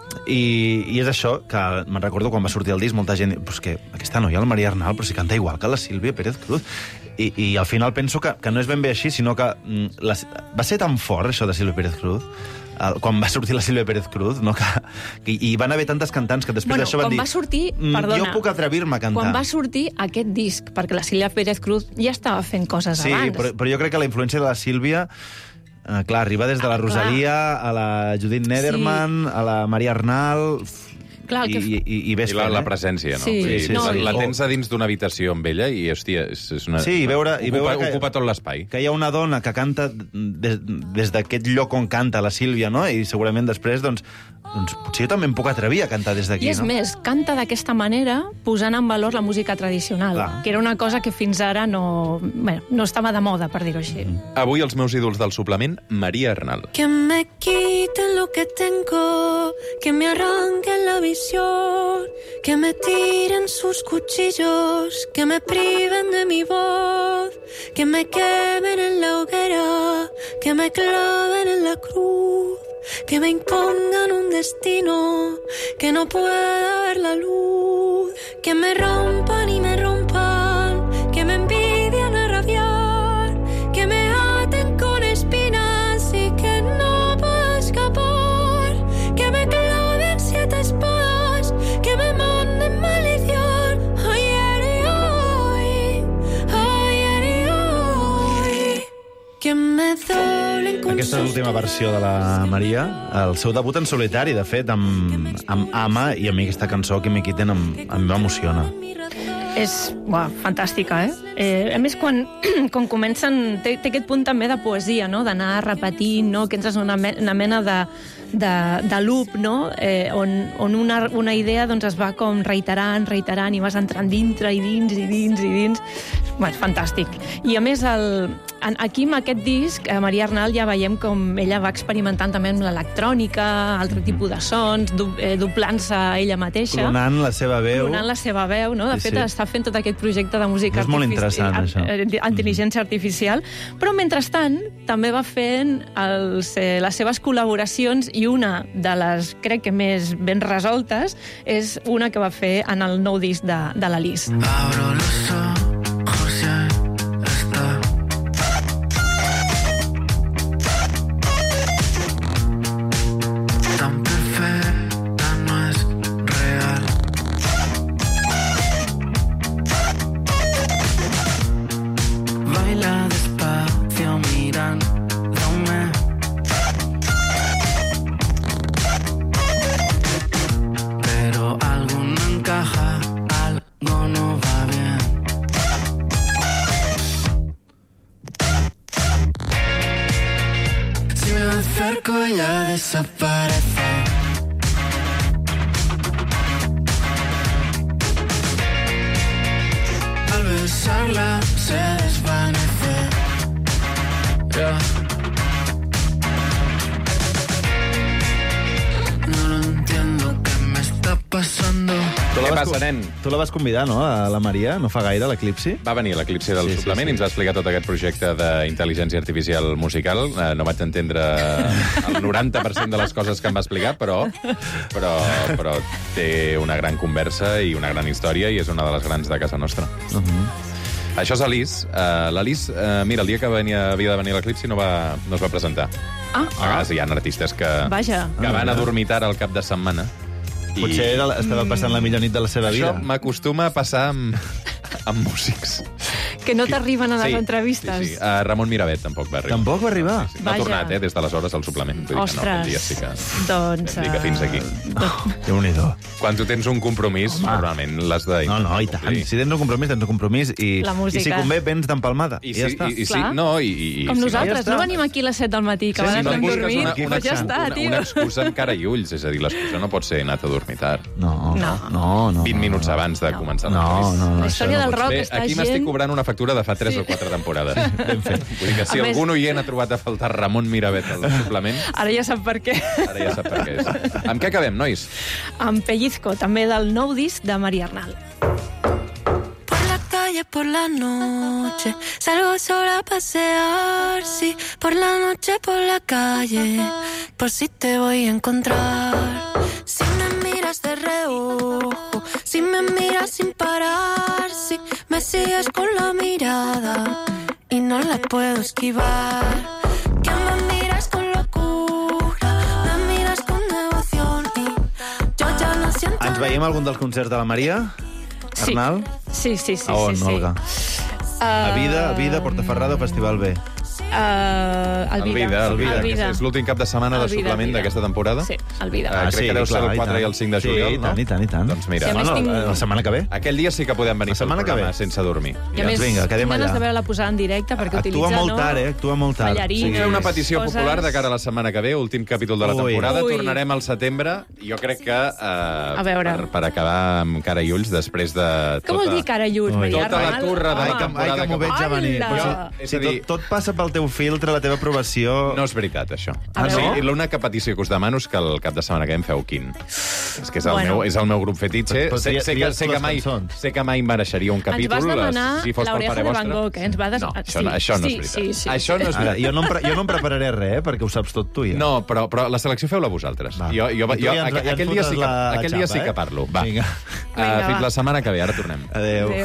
[SPEAKER 14] I, i és això, que me'n recordo quan va sortir el disc, molta gent diu, però és que aquesta noia, la Maria Arnal, però si canta igual que la Sílvia Pérez Cruz. I, i al final penso que, que no és ben bé així, sinó que mm, la, va ser tan fort, això de Sílvia Pérez Cruz, el, quan va sortir la Sílvia Pérez Cruz, no? que, que, i van haver tantes cantants que després
[SPEAKER 15] bueno,
[SPEAKER 14] d'això van dir...
[SPEAKER 15] Va sortir, perdona,
[SPEAKER 14] jo puc atrevir-me a cantar.
[SPEAKER 15] Quan va sortir aquest disc, perquè la Sílvia Pérez Cruz ja estava fent coses
[SPEAKER 14] sí,
[SPEAKER 15] abans.
[SPEAKER 14] Sí, però, però jo crec que la influència de la Sílvia... Uh, clar, arriba des de la Rosalia, ah, a la Judith Nederman, sí. a la Maria Arnal...
[SPEAKER 15] Clar,
[SPEAKER 14] I,
[SPEAKER 15] que...
[SPEAKER 14] i, i, i ves
[SPEAKER 1] I la,
[SPEAKER 14] fent,
[SPEAKER 1] la
[SPEAKER 14] eh?
[SPEAKER 1] presència, no?
[SPEAKER 15] Sí,
[SPEAKER 1] sí,
[SPEAKER 15] sí,
[SPEAKER 1] la,
[SPEAKER 15] sí.
[SPEAKER 1] la tens a dins d'una habitació amb ella i, hòstia, és, és una...
[SPEAKER 14] Sí, i veure,
[SPEAKER 1] ocupa,
[SPEAKER 14] i veure que,
[SPEAKER 1] ocupa tot l'espai.
[SPEAKER 14] Que hi ha una dona que canta des, des d'aquest lloc on canta la Sílvia, no? I segurament després, doncs, doncs potser jo també em puc atrevir a cantar des d'aquí,
[SPEAKER 15] I és
[SPEAKER 14] no?
[SPEAKER 15] més, canta d'aquesta manera posant en valor la música tradicional,
[SPEAKER 14] Clar.
[SPEAKER 15] que era una cosa que fins ara no, bueno, no estava de moda, per dir-ho així. Mm.
[SPEAKER 1] Avui els meus ídols del suplement, Maria Arnal.
[SPEAKER 13] Que me quiten lo que tengo, que me arranquen la visión, que me tiren sus cuchillos, que me priven de mi voz, que me quemen en la hoguera, que me claven en la cruz, que me impongan un destino, que no pueda ver la luz, que me rompan y me rompan, que me envidian a rabiar, que me aten con espinas y que no pueda escapar, que me claven siete espadas, que me manden maldición, ayer y hoy, ayer y hoy, que me doblen con
[SPEAKER 14] Aquesta és l'última versió de la Maria, el seu debut en solitari, de fet, amb, amb Ama, i a mi aquesta cançó que m'hi quiten em, em m'emociona.
[SPEAKER 15] És uah, fantàstica, eh? eh? A més, quan, quan comencen... Té, té aquest punt també de poesia, no? D'anar repetint, no? Que entres en una, me, una mena de, de, de loop, no? Eh, on on una, una idea doncs, es va com reiterant, reiterant, i vas entrant dintre i dins i dins i dins. Bueno, fantàstic. I a més, el, aquí amb aquest disc, a Maria Arnal ja veiem com ella va experimentant també amb l'electrònica, altre tipus de sons, du, eh, doblant-se ella mateixa.
[SPEAKER 14] Clonant la seva veu.
[SPEAKER 15] Clonant la seva veu, no? De
[SPEAKER 14] Sí,
[SPEAKER 15] fet,
[SPEAKER 14] sí.
[SPEAKER 15] està fent tot aquest projecte de música
[SPEAKER 14] És molt
[SPEAKER 15] artifici-
[SPEAKER 14] interessant, això.
[SPEAKER 15] eh, intel·ligència artificial, però mentrestant també va fent els, eh, les seves col·laboracions, i una de les, crec que més ben resoltes, és una que va fer en el nou disc de, de l'Alice.
[SPEAKER 13] Abro los ojos y ahí está. Tan perfecta, no es real. Baila despacio mirándome. Pero algo no encaja, algo no va bien.
[SPEAKER 18] desaparece. Al besarla se desvanece. Yeah. No lo entiendo, ¿qué me está pasando?
[SPEAKER 14] Tu
[SPEAKER 1] Què
[SPEAKER 14] la vas
[SPEAKER 1] passa,
[SPEAKER 14] co-
[SPEAKER 1] nen?
[SPEAKER 14] Tu la vas convidar, no?, a la Maria, no fa gaire, a l'Eclipsi?
[SPEAKER 1] Va venir a l'Eclipsi del
[SPEAKER 14] Sí, sí,
[SPEAKER 1] suplement
[SPEAKER 14] sí.
[SPEAKER 1] i ens va explicar tot aquest projecte d'intel·ligència artificial musical. Eh, no vaig entendre el noranta per cent de les coses que em va explicar, però, però, però té una gran conversa i una gran història i és una de les grans de casa nostra.
[SPEAKER 14] Uh -huh.
[SPEAKER 1] Això és Alice. Uh, L'Alice, uh, mira, el dia que venia, havia de venir a l'Eclipsi no, va, no es va presentar.
[SPEAKER 15] Ah.
[SPEAKER 1] A vegades hi ha artistes que,
[SPEAKER 15] Vaja.
[SPEAKER 1] que van a dormitar al cap de setmana. I...
[SPEAKER 14] Potser era, estava passant la millor nit de la seva vida.
[SPEAKER 1] Això m'acostuma a passar amb, amb músics.
[SPEAKER 15] Que no t'arriben a les
[SPEAKER 1] Sí,
[SPEAKER 15] entrevistes.
[SPEAKER 1] Sí, sí. Uh, Ramon Miravet tampoc va arribar.
[SPEAKER 14] Tampoc va arribar?
[SPEAKER 1] Sí, sí. No ha
[SPEAKER 15] Vaja.
[SPEAKER 1] tornat, eh, des d'aleshores al suplement. Vull dir que no,
[SPEAKER 15] Ostres,
[SPEAKER 1] aquell dia sí que...
[SPEAKER 15] doncs...
[SPEAKER 1] Vam dir que fins aquí.
[SPEAKER 14] Déu-n'hi-do.
[SPEAKER 1] Quan tu tens un compromís,
[SPEAKER 14] Home.
[SPEAKER 1] normalment l'has de...
[SPEAKER 14] No, no, i tant.
[SPEAKER 1] complir.
[SPEAKER 14] Si tens un compromís, tens un compromís i,
[SPEAKER 15] La música.
[SPEAKER 14] i si convé, vens d'empalmada.
[SPEAKER 1] I,
[SPEAKER 14] I,
[SPEAKER 1] sí,
[SPEAKER 14] ja està.
[SPEAKER 1] i, i sí,
[SPEAKER 15] Clar.
[SPEAKER 1] no, i... i
[SPEAKER 15] Com
[SPEAKER 1] si
[SPEAKER 15] nosaltres,
[SPEAKER 14] ja
[SPEAKER 15] no
[SPEAKER 14] està.
[SPEAKER 15] venim aquí a les set del matí, que
[SPEAKER 1] No,
[SPEAKER 15] a
[SPEAKER 1] sí,
[SPEAKER 15] vegades
[SPEAKER 1] no
[SPEAKER 15] hem
[SPEAKER 1] busques
[SPEAKER 15] dormit,
[SPEAKER 1] una, una,
[SPEAKER 15] doncs ja està,
[SPEAKER 1] una,
[SPEAKER 15] tio.
[SPEAKER 1] una excusa amb cara i ulls, és a dir, l'excusa no pot ser anat a dormir tard.
[SPEAKER 14] No,
[SPEAKER 15] No.
[SPEAKER 14] no, no.
[SPEAKER 1] vint minuts abans de començar
[SPEAKER 14] No,
[SPEAKER 1] l'exercici.
[SPEAKER 14] no, no.
[SPEAKER 15] La història
[SPEAKER 14] això no
[SPEAKER 15] del
[SPEAKER 14] pot
[SPEAKER 15] rock
[SPEAKER 1] Bé,
[SPEAKER 15] està
[SPEAKER 1] aquí
[SPEAKER 15] gent...
[SPEAKER 1] m'estic cobrant una factura de fa tres
[SPEAKER 15] Sí.
[SPEAKER 1] o quatre temporades. Ben fet. Vull dir que si
[SPEAKER 15] A més-
[SPEAKER 1] algun oient ha trobat a faltar Ramon Miravet al suplement,
[SPEAKER 15] Ara ja sap per què.
[SPEAKER 1] ara ja sap per què és. Amb què acabem, nois?
[SPEAKER 15] Amb Pellizco, també del nou disc de Maria Arnal.
[SPEAKER 13] Por la calle por la noche, salgo sola a pasear, sí, por la noche por la calle, por si te voy a encontrar. Si me miras de reojo, si me miras sin parar, si me sigues con la mirada y no la puedo esquivar. Que me miras con locura, me miras con devoción y yo ya no siento.
[SPEAKER 14] Ens veiem a algun dels concerts de la Maria?
[SPEAKER 15] Sí.
[SPEAKER 14] Arnal?
[SPEAKER 15] Sí, sí, sí.
[SPEAKER 14] A on,
[SPEAKER 15] sí, sí.
[SPEAKER 14] Olga? A Vida, a Vida, Portaferrada o Festival B?
[SPEAKER 15] Uh, el
[SPEAKER 1] El
[SPEAKER 15] Vida.
[SPEAKER 1] Vida, el Vida,
[SPEAKER 15] El
[SPEAKER 1] que
[SPEAKER 15] Vida.
[SPEAKER 1] és l'últim cap de setmana
[SPEAKER 15] El
[SPEAKER 1] de
[SPEAKER 15] Vida,
[SPEAKER 1] suplement
[SPEAKER 15] el Vida.
[SPEAKER 1] d'aquesta temporada.
[SPEAKER 15] Sí, el Vida.
[SPEAKER 1] Uh,
[SPEAKER 14] Ah,
[SPEAKER 1] crec
[SPEAKER 14] sí,
[SPEAKER 1] que deu ser
[SPEAKER 14] clar,
[SPEAKER 1] el
[SPEAKER 14] i
[SPEAKER 1] quatre
[SPEAKER 14] tant.
[SPEAKER 1] i el cinc de
[SPEAKER 14] Sí,
[SPEAKER 1] juliol,
[SPEAKER 14] i tant,
[SPEAKER 1] no?
[SPEAKER 14] i tant, i tant.
[SPEAKER 1] Doncs mira,
[SPEAKER 15] Sí, a més
[SPEAKER 14] Bueno,
[SPEAKER 15] tinc-
[SPEAKER 14] la setmana que ve.
[SPEAKER 1] aquell dia sí que podem venir
[SPEAKER 14] La setmana
[SPEAKER 1] pel
[SPEAKER 14] que ve.
[SPEAKER 1] programa sense dormir.
[SPEAKER 15] I a més,
[SPEAKER 14] vinga, quedem
[SPEAKER 15] tinc ganes
[SPEAKER 14] allà.
[SPEAKER 15] de veure-la posada en directe, perquè
[SPEAKER 14] Actua
[SPEAKER 15] utilitza,
[SPEAKER 14] molt
[SPEAKER 15] no?
[SPEAKER 14] tard, eh? Actua molt tard.
[SPEAKER 15] Ballarines,
[SPEAKER 1] Fer una petició
[SPEAKER 15] coses.
[SPEAKER 1] popular de cara a la setmana que ve, últim capítol de la
[SPEAKER 14] Ui.
[SPEAKER 1] temporada.
[SPEAKER 15] Ui.
[SPEAKER 1] Tornarem al setembre. Jo crec que... Uh,
[SPEAKER 15] A veure.
[SPEAKER 1] Per, per acabar amb cara i ulls, després de...
[SPEAKER 15] Què vol dir cara i ulls, Maria
[SPEAKER 1] Tota la
[SPEAKER 15] Arnal?
[SPEAKER 1] turra de
[SPEAKER 14] Ai,
[SPEAKER 1] la
[SPEAKER 14] que, ai,
[SPEAKER 1] temporada
[SPEAKER 14] que m'ho veig ja venir.
[SPEAKER 15] Hola!
[SPEAKER 14] Però
[SPEAKER 1] És
[SPEAKER 14] si,
[SPEAKER 1] a
[SPEAKER 14] si
[SPEAKER 1] dir-
[SPEAKER 14] tot, tot passa pel teu filtre, la teva aprovació...
[SPEAKER 1] No és veritat, això.
[SPEAKER 15] A
[SPEAKER 1] sí,
[SPEAKER 15] veure.
[SPEAKER 1] i l'única petició que us demano és que el cap de setmana que ve em feu quin. És que és el,
[SPEAKER 15] Bueno.
[SPEAKER 1] meu, és el meu grup fetitxe.
[SPEAKER 14] Però- però
[SPEAKER 1] sé,
[SPEAKER 14] tria-
[SPEAKER 1] sé, que,
[SPEAKER 14] tries
[SPEAKER 1] sé,
[SPEAKER 14] tu
[SPEAKER 1] que
[SPEAKER 14] les
[SPEAKER 1] mai,
[SPEAKER 14] cançons.
[SPEAKER 1] sé que mai mereixeria un
[SPEAKER 15] Ens
[SPEAKER 1] capítol.
[SPEAKER 15] vas demanar
[SPEAKER 1] si fos pel
[SPEAKER 15] l'oreja
[SPEAKER 1] pare
[SPEAKER 15] de
[SPEAKER 1] vostre.
[SPEAKER 15] Van Gogh, eh? Ens va des...
[SPEAKER 1] No,
[SPEAKER 15] Ah,
[SPEAKER 1] això,
[SPEAKER 15] sí,
[SPEAKER 1] no, això no és
[SPEAKER 15] sí,
[SPEAKER 1] veritat.
[SPEAKER 15] sí, sí.
[SPEAKER 1] Això no és
[SPEAKER 14] Ara,
[SPEAKER 1] veritat.
[SPEAKER 14] jo, no em, pre- jo no em prepararé res, eh, perquè ho saps tot tu, ja.
[SPEAKER 1] No, però, però la selecció feu-la vosaltres.
[SPEAKER 14] Va.
[SPEAKER 1] Jo, jo,
[SPEAKER 14] I tu
[SPEAKER 1] jo,
[SPEAKER 14] ja ens-
[SPEAKER 1] aqu-
[SPEAKER 14] ja ens
[SPEAKER 1] aquell dia, sí que,
[SPEAKER 14] fotes la
[SPEAKER 1] aquell dia
[SPEAKER 14] xapa,
[SPEAKER 1] sí
[SPEAKER 14] eh?
[SPEAKER 1] que parlo. Va.
[SPEAKER 14] Vinga.
[SPEAKER 1] Uh,
[SPEAKER 15] Vinga,
[SPEAKER 1] fins
[SPEAKER 15] va.
[SPEAKER 1] la setmana que ve, ara tornem.
[SPEAKER 14] Adéu.
[SPEAKER 15] Adéu.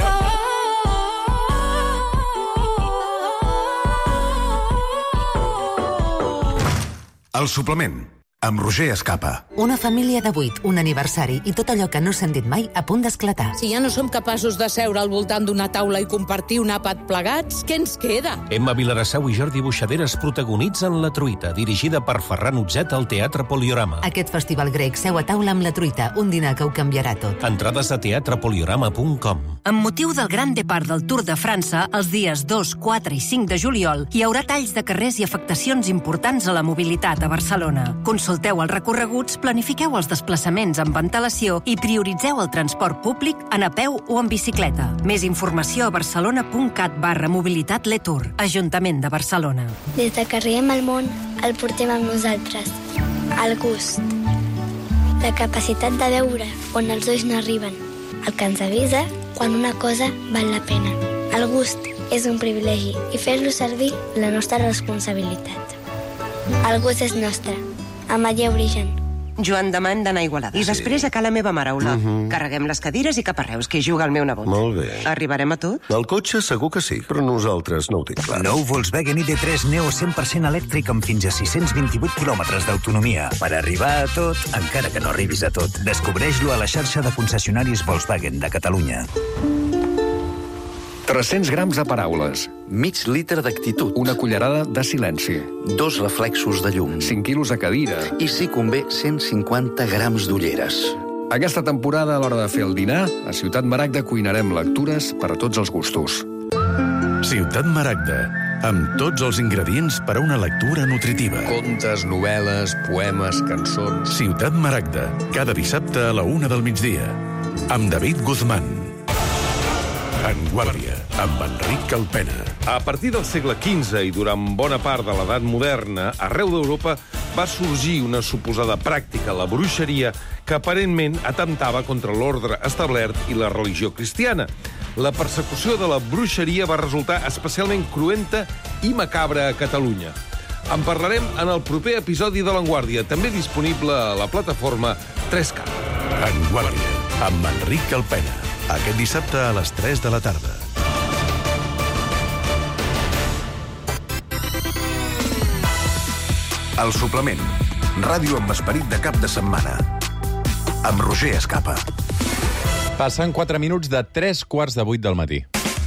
[SPEAKER 2] El suplement, amb Roger Escapa.
[SPEAKER 28] Una família de vuit, un aniversari i tot allò que no s'han dit mai a punt d'esclatar.
[SPEAKER 19] Si ja no som capaços de seure al voltant d'una taula i compartir un àpat plegats, què ens queda?
[SPEAKER 20] Emma Vilarassau i Jordi Buixaderes protagonitzen La Truita, dirigida per Ferran Utzet al Teatre Poliorama.
[SPEAKER 28] Aquest festival grec seu a taula amb La Truita, un dinar que ho canviarà tot.
[SPEAKER 20] Entrades a teatrepoliorama punt com.
[SPEAKER 27] Amb motiu del Gran Depart del Tour de França, els dies dos, quatre i cinc de juliol, hi haurà talls de carrers i afectacions importants a la mobilitat a Barcelona. Consulteu els recorreguts, planifiqueu els desplaçaments amb antelació i prioritzeu el transport públic en a peu o en bicicleta. Més informació a barcelona.cat barra mobilitat Letour, Ajuntament de Barcelona.
[SPEAKER 21] Des de que arribem al món, el portem amb nosaltres. El gust. La capacitat de veure on els ulls no arriben. El que ens avisa quan una cosa val la pena. El gust és un privilegi i fer-lo servir la nostra responsabilitat. El gust és nostre. Ametller Origen.
[SPEAKER 22] Joan Damant d'anar a Igualada. I
[SPEAKER 23] Sí.
[SPEAKER 22] després a Cala Meva Mare, Olà.
[SPEAKER 23] Mhm.
[SPEAKER 22] Carreguem les cadires i cap a Reus, que hi juga el meu nebot.
[SPEAKER 23] Molt bé.
[SPEAKER 22] Arribarem a tot?
[SPEAKER 23] El cotxe segur que sí, però nosaltres no ho tinc clar.
[SPEAKER 24] Nou Volkswagen I D tres Neo cent per cent elèctric amb fins a sis-cents vint-i-vuit quilòmetres d'autonomia. Per arribar a tot, encara que no arribis a tot. Descobreix-lo a la xarxa de concessionaris Volkswagen de Catalunya.
[SPEAKER 26] tres-cents grams de paraules.
[SPEAKER 29] Mig litre d'actitud.
[SPEAKER 26] Una cullerada de silenci.
[SPEAKER 29] Dos reflexos de llum.
[SPEAKER 26] cinc quilos a cadira.
[SPEAKER 29] I, si convé, cent cinquanta grams d'ulleres.
[SPEAKER 26] Aquesta temporada, a l'hora de fer el dinar, a Ciutat Maragda cuinarem lectures per a tots els gustos.
[SPEAKER 2] Ciutat Maragda, amb tots els ingredients per a una lectura nutritiva.
[SPEAKER 26] Contes, novel·les, poemes, cançons...
[SPEAKER 2] Ciutat Maragda, cada dissabte a la una del migdia, amb David Guzmán. En Guàrdia, amb Enric Calpena.
[SPEAKER 3] A partir del segle quinze i durant bona part de l'edat moderna, arreu d'Europa va sorgir una suposada pràctica, la bruixeria, que aparentment atemptava contra l'ordre establert i la religió cristiana. La persecució de la bruixeria va resultar especialment cruenta i macabra a Catalunya. En parlarem en el proper episodi de l'Enguàrdia, també disponible a la plataforma tres K.
[SPEAKER 2] En Guàrdia, amb Enric Calpena. Aquest dissabte a les tres de la tarda. El suplement. Ràdio amb esperit de cap de setmana. Amb Roger Escapa.
[SPEAKER 1] Passen quatre minuts de tres quarts de vuit del matí.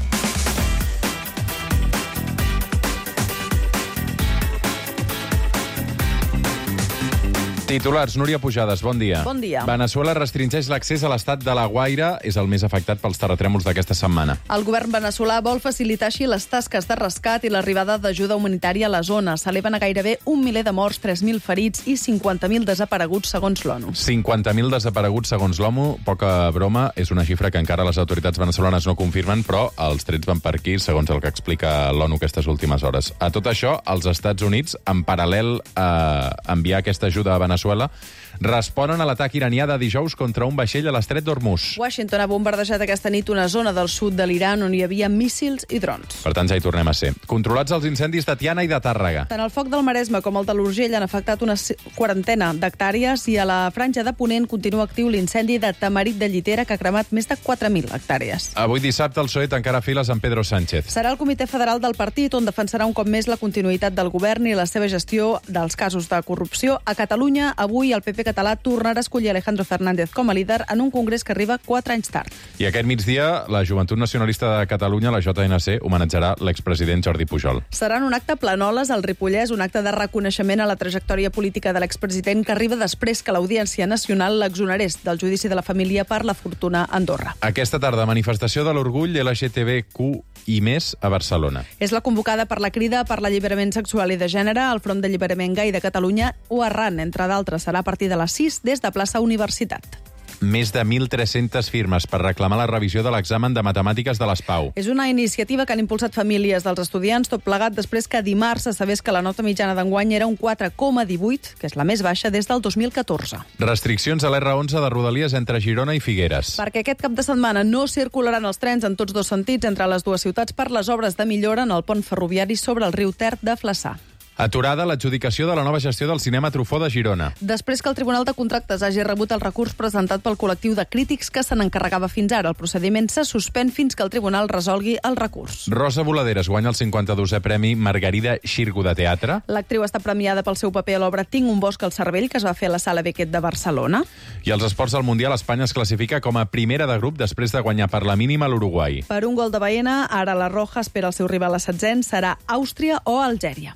[SPEAKER 1] Titulars, Núria Pujades, bon dia.
[SPEAKER 4] Bon dia.
[SPEAKER 1] Veneçuela restringeix l'accés a l'estat de La Guaira, és el més afectat pels terratrèmols d'aquesta setmana.
[SPEAKER 4] El govern veneçolà vol facilitar així les tasques de rescat i l'arribada d'ajuda humanitària a la zona. S'eleven a gairebé un miler de morts, tres mil ferits i cinquanta mil desapareguts, segons l'ONU.
[SPEAKER 1] cinquanta mil desapareguts, segons l'ONU, poca broma, és una xifra que encara les autoritats veneçolanes no confirmen, però els trets van per aquí, segons el que explica l'ONU aquestes últimes hores. A tot això, els Estats Units, en paral·lel a enviar aquesta ajuda a Veneçuela, responen a l'atac iranià de dijous contra un vaixell a l'estret d'Hormuz.
[SPEAKER 4] Washington ha bombardejat aquesta nit una zona del sud de l'Iran on hi havia míssils i drons.
[SPEAKER 1] Per tant, ja hi tornem a ser. Controlats els incendis de Tiana i de Tàrrega.
[SPEAKER 4] Tant el foc del Maresme com el de l'Urgell han afectat una quarantena d'hectàrees i a la franja de Ponent continua actiu l'incendi de Tamarit de Llitera, que ha cremat més de quatre mil hectàrees.
[SPEAKER 1] Avui dissabte el P S O E tancarà files amb Pedro Sánchez.
[SPEAKER 4] Serà el comitè federal del partit on defensarà un cop més la continuïtat del govern i la seva gestió dels casos de corrupció. A Catalunya, avui el P P català tornarà a escollir Alejandro Fernández com a líder en un congrés que arriba quatre anys tard.
[SPEAKER 1] I aquest migdia, la Joventut Nacionalista de Catalunya, la J N C, homenatjarà l'expresident Jordi Pujol.
[SPEAKER 4] Serà en un acte a Planoles, al Ripollès, un acte de reconeixement a la trajectòria política de l'expresident que arriba després que l'Audiència Nacional l'exonerés del judici de la família per la fortuna a Andorra.
[SPEAKER 1] Aquesta tarda, manifestació de l'orgull L G T B Q i més a Barcelona.
[SPEAKER 4] És la convocada per la Crida per l'Alliberament Sexual i de Gènere, el Front d'Alliberament Gai de Catalunya o Arran, entre d'altres. Serà a partir de les sis des de plaça Universitat.
[SPEAKER 1] Més de mil tres-centes firmes per reclamar la revisió de l'examen de matemàtiques de l'S P A U.
[SPEAKER 4] És una iniciativa que han impulsat famílies dels estudiants, tot plegat després que dimarts se sabés que la nota mitjana d'enguany era un quatre coma divuit, que és la més baixa des del dos mil catorze.
[SPEAKER 1] Restriccions a l'R onze de Rodalies entre Girona i Figueres.
[SPEAKER 4] Perquè aquest cap de setmana no circularan els trens en tots dos sentits entre les dues ciutats per les obres de millora en el pont ferroviari sobre el riu Ter de Flaçà.
[SPEAKER 1] Aturada l'adjudicació de la nova gestió del cinema Truffaut de Girona.
[SPEAKER 4] Després que el Tribunal de Contractes hagi rebut el recurs presentat pel col·lectiu de crítics que se n'encarregava fins ara, el procediment se suspèn fins que el Tribunal resolgui el recurs.
[SPEAKER 1] Rosa Voladeres guanya el cinquanta-dosè Premi Margarida Xirgu de Teatre.
[SPEAKER 4] L'actriu està premiada pel seu paper a l'obra Tinc un bosc al cervell, que es va fer a la Sala Beckett de Barcelona.
[SPEAKER 1] I als esports del Mundial, Espanya es classifica com a primera de grup després de guanyar per la mínima l'Uruguai.
[SPEAKER 4] Per un gol de Baena, ara la Roja espera el seu rival a setzent, serà Àustria o Algèria.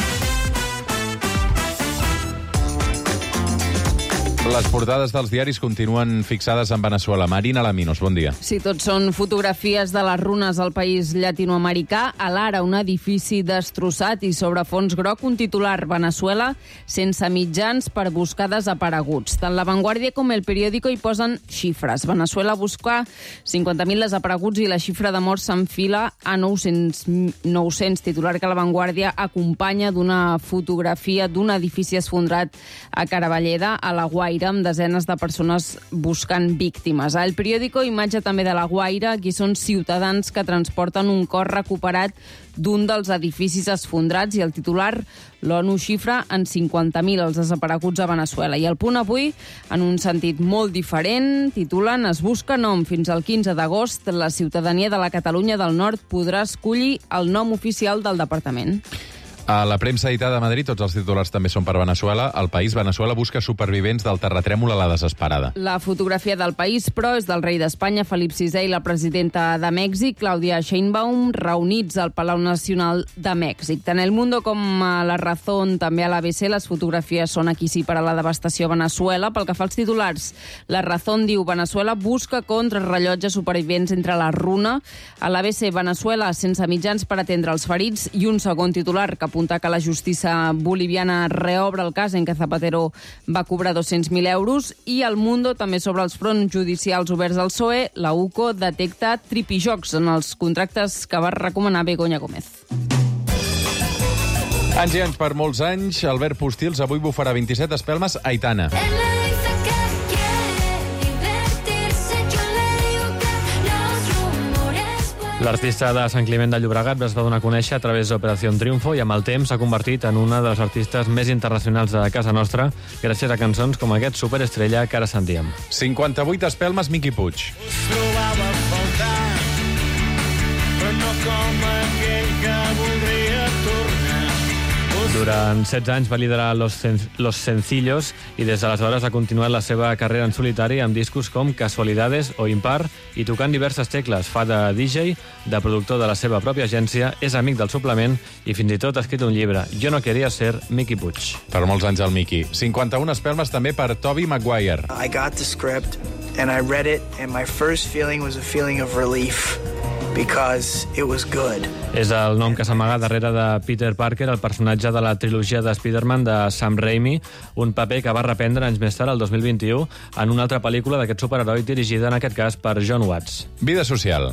[SPEAKER 1] Les portades dels diaris continuen fixades en Veneçuela. Marina Laminos, bon dia.
[SPEAKER 5] Sí, tots són fotografies de les runes al país llatinoamericà. A l'Ara, un edifici destrossat i sobre fons groc, un titular: Veneçuela sense mitjans per buscar desapareguts. Tant La Vanguardia com El Periódico hi posen xifres. Veneçuela busca cinquanta mil desapareguts i la xifra de morts s'enfila a nou-cents, nou-cents, titular que La Vanguardia acompanya d'una fotografia d'un edifici esfondrat a Caravalleda, a la Guaira, amb desenes de persones buscant víctimes. A El Periódico, imatge també de la Guaira, aquí són ciutadans que transporten un cos recuperat d'un dels edificis esfondrats i el titular: l'ONU xifra en cinquanta mil els desapareguts a Veneçuela. I El Punt avui, en un sentit molt diferent, titulen: es busca nom. Fins al quinze d'agost, la ciutadania de la Catalunya del Nord podrà escollir el nom oficial del departament.
[SPEAKER 1] A la premsa editada de Madrid, tots els titulars també són per Veneçuela. El País, Veneçuela busca supervivents del terratrèmol a la desesperada.
[SPEAKER 5] La fotografia del País, però, és del rei d'Espanya, Felip sisè, i la presidenta de Mèxic, Claudia Sheinbaum, reunits al Palau Nacional de Mèxic. Tant El Mundo com a La Razón, també a l'A B C, les fotografies són aquí sí per a la devastació a Veneçuela. Pel que fa als titulars, La Razón diu Veneçuela busca contrarrellotge supervivents entre la runa. A l'A B C, Veneçuela sense mitjans per atendre els ferits, i un segon titular que apunta que la justícia boliviana reobre el cas en què Zapatero va cobrar dos-cents mil euros, i El Mundo també sobre els fronts judicials oberts al P S O E, la U C O detecta tripijocs en els contractes que va recomanar Begoña Gómez.
[SPEAKER 1] Anys i anys per molts anys, Albert Postils avui bufarà vint-i-set espelmes a Aitana.
[SPEAKER 6] L'artista de Sant Climent de Llobregat es va donar a conèixer a través d'Operació Triunfo i amb el temps s'ha convertit en una de les artistes més internacionals de casa nostra gràcies a cançons com aquest Superestrella que ara sentíem.
[SPEAKER 1] cinquanta-vuit espelmes, Miqui Puig.
[SPEAKER 7] Us trobava a faltar, però no com aquell que voldria tornar.
[SPEAKER 6] Durant setze anys va liderar Los, Cen Los Sencillos i des d'aleshores ha continuat la seva carrera en solitari amb discos com Casualidades o Impar i tocant diverses tecles. Fa de D J, de productor de la seva pròpia agència, és amic del suplement i fins i tot ha escrit un llibre, Jo no quería ser Miqui Puig.
[SPEAKER 1] Per molts anys el Miqui. cinquanta-un espelmes també per Tobey Maguire.
[SPEAKER 8] I got the script and I read it and my first feeling was a feeling of relief. Because it was good.
[SPEAKER 6] És el nom que s'amaga darrere de Peter Parker, el personatge de la trilogia de Spider-Man de Sam Raimi, un paper que va reprendre anys més tard, el dos mil vint-i-u, en una altra pel·lícula d'aquest superheroi dirigida, en aquest cas, per John Watts.
[SPEAKER 1] Vida social.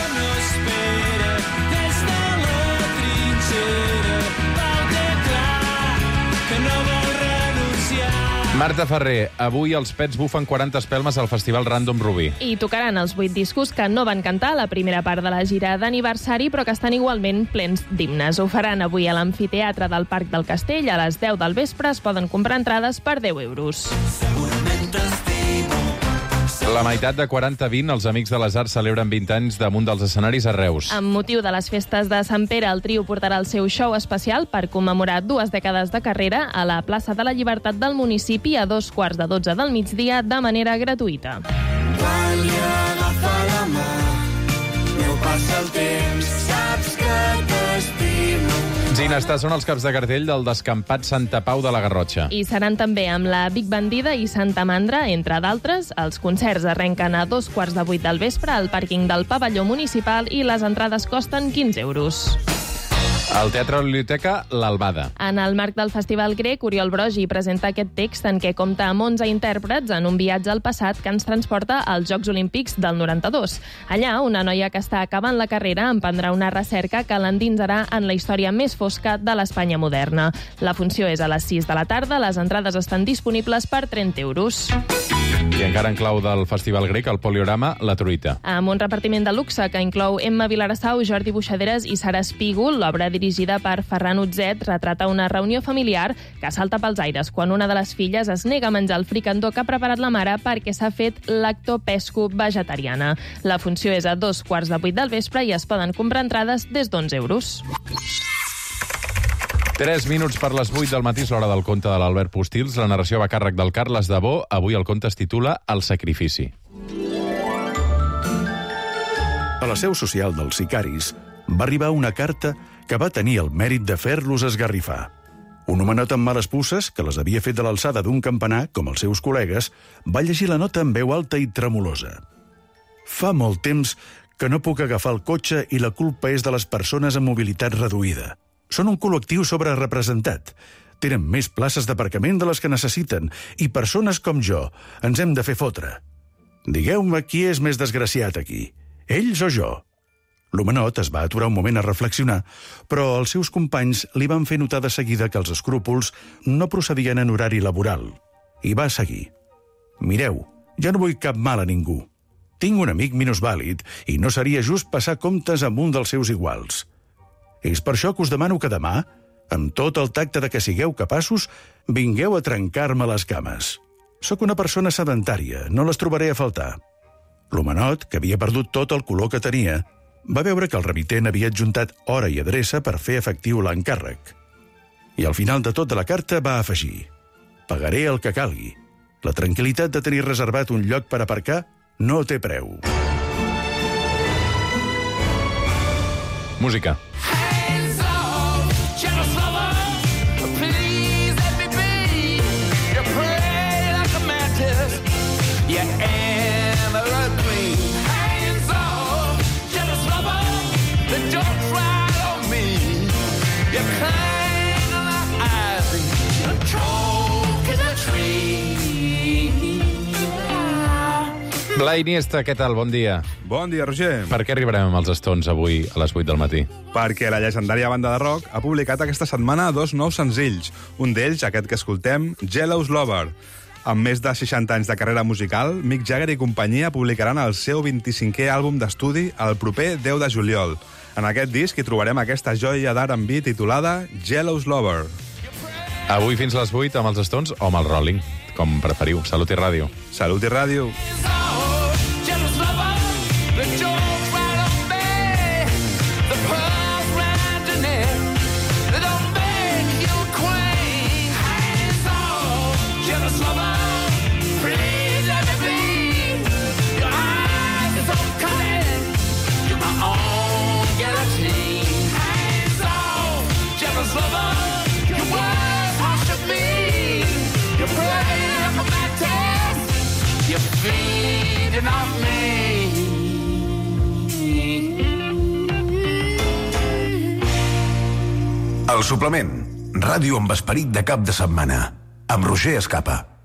[SPEAKER 1] Marta Ferrer, avui els Pets bufen quaranta espelmes al Festival Random Rubí.
[SPEAKER 9] I tocaran els vuit discos que no van cantar a la primera part de la gira d'aniversari, però que estan igualment plens d'himnes. Ho faran avui a l'amfiteatre del Parc del Castell. A les deu del vespre es poden comprar entrades per deu euros.
[SPEAKER 7] Segurament t'estimo.
[SPEAKER 1] La meitat de quaranta a vint, els Amics de les Arts celebren vint anys damunt dels escenaris a Reus.
[SPEAKER 9] Amb motiu de les festes de Sant Pere, el trio portarà el seu show especial per commemorar dues dècades de carrera a la plaça de la Llibertat del municipi a dos quarts de dotze del migdia de manera gratuïta.
[SPEAKER 7] Quan li agafa la mà, no passa el temps, saps que t'estimo.
[SPEAKER 1] Ginestar són els caps de cartell del descampat Santa Pau de la Garrotxa.
[SPEAKER 9] I seran també amb la Big Bandida i Santa Mandra, entre d'altres. Els concerts arrenquen a dos quarts de vuit del vespre al pàrquing del pavelló municipal i les entrades costen quinze euros.
[SPEAKER 1] Al Teatre de la Biblioteca, l'Albada.
[SPEAKER 9] En el marc del Festival Grec, Oriol Brogi presenta aquest text en què compta amb onze intèrprets en un viatge al passat que ens transporta als Jocs Olímpics del noranta-dos. Allà, una noia que està acabant la carrera emprendrà una recerca que l'endinsarà en la història més fosca de l'Espanya moderna. La funció és a les sis de la tarda, les entrades estan disponibles per trenta euros.
[SPEAKER 1] I encara en clau del Festival Grec, el Poliorama, La Truita.
[SPEAKER 9] Amb un repartiment de luxe que inclou Emma Vilarassau, Jordi Buixaderes i Sara Espígol, l'obra dirigida per Ferran Utzet retrata una reunió familiar que salta pels aires quan una de les filles es nega a menjar el fricandó que ha preparat la mare perquè s'ha fet lactopesco vegetariana. La funció és a dos quarts de vuit del vespre i es poden comprar entrades des d'onze euros.
[SPEAKER 1] Tres minuts per les vuit del matí és l'hora del conte de l'Albert Postils. La narració va a càrrec del Carles Dabó. Avui el conte es titula El sacrifici.
[SPEAKER 2] A la seu social dels sicaris va arribar una carta que va tenir el mèrit de fer-los esgarrifar. Un homenot amb males puces, que les havia fet de l'alçada d'un campanar, com els seus col·legues, va llegir la nota en veu alta i tremolosa. Fa molt temps que no puc agafar el cotxe i la culpa és de les persones amb mobilitat reduïda. Són un col·lectiu sobrerepresentat. Tenen més places d'aparcament de les que necessiten i persones com jo ens hem de fer fotre. Digueu-me qui és més desgraciat aquí, ells o jo? L'homenot es va aturar un moment a reflexionar, però els seus companys li van fer notar de seguida que els escrúpols no procedien en horari laboral. I va seguir. Mireu, ja no vull cap mal a ningú. Tinc un amic minusvàlid i no seria just passar comptes amb un dels seus iguals. És per això que us demano que demà, amb tot el tacte de que sigueu capaços, vingueu a trencar-me les cames. Soc una persona sedentària, no les trobaré a faltar. L'homenot, que havia perdut tot el color que tenia, va veure que el remitent havia adjuntat hora i adreça per fer efectiu l'encàrrec. I al final de tot de la carta va afegir: pagaré el que calgui. La tranquil·litat de tenir reservat un lloc per aparcar no té preu.
[SPEAKER 1] Música. Blai Iniesta, què tal? Bon dia.
[SPEAKER 10] Bon dia, Roger.
[SPEAKER 1] Per què arribarem amb els Stones avui a les vuit del matí?
[SPEAKER 10] Perquè la llegendària banda de rock ha publicat aquesta setmana dos nous senzills. Un d'ells, aquest que escoltem, Jealous Lover. Amb més de seixanta anys de carrera musical, Mick Jagger i companyia publicaran el seu vint-i-cinquè àlbum d'estudi el proper deu de juliol. En aquest disc hi trobarem aquesta joia d'R and B titulada Jealous Lover.
[SPEAKER 1] Avui fins a les vuit amb els Stones o amb el Rolling, com preferiu. Salut i ràdio.
[SPEAKER 10] Salut i ràdio.
[SPEAKER 24] El suplement. Ràdio amb esperit de cap de setmana. Amb Roger Escapa.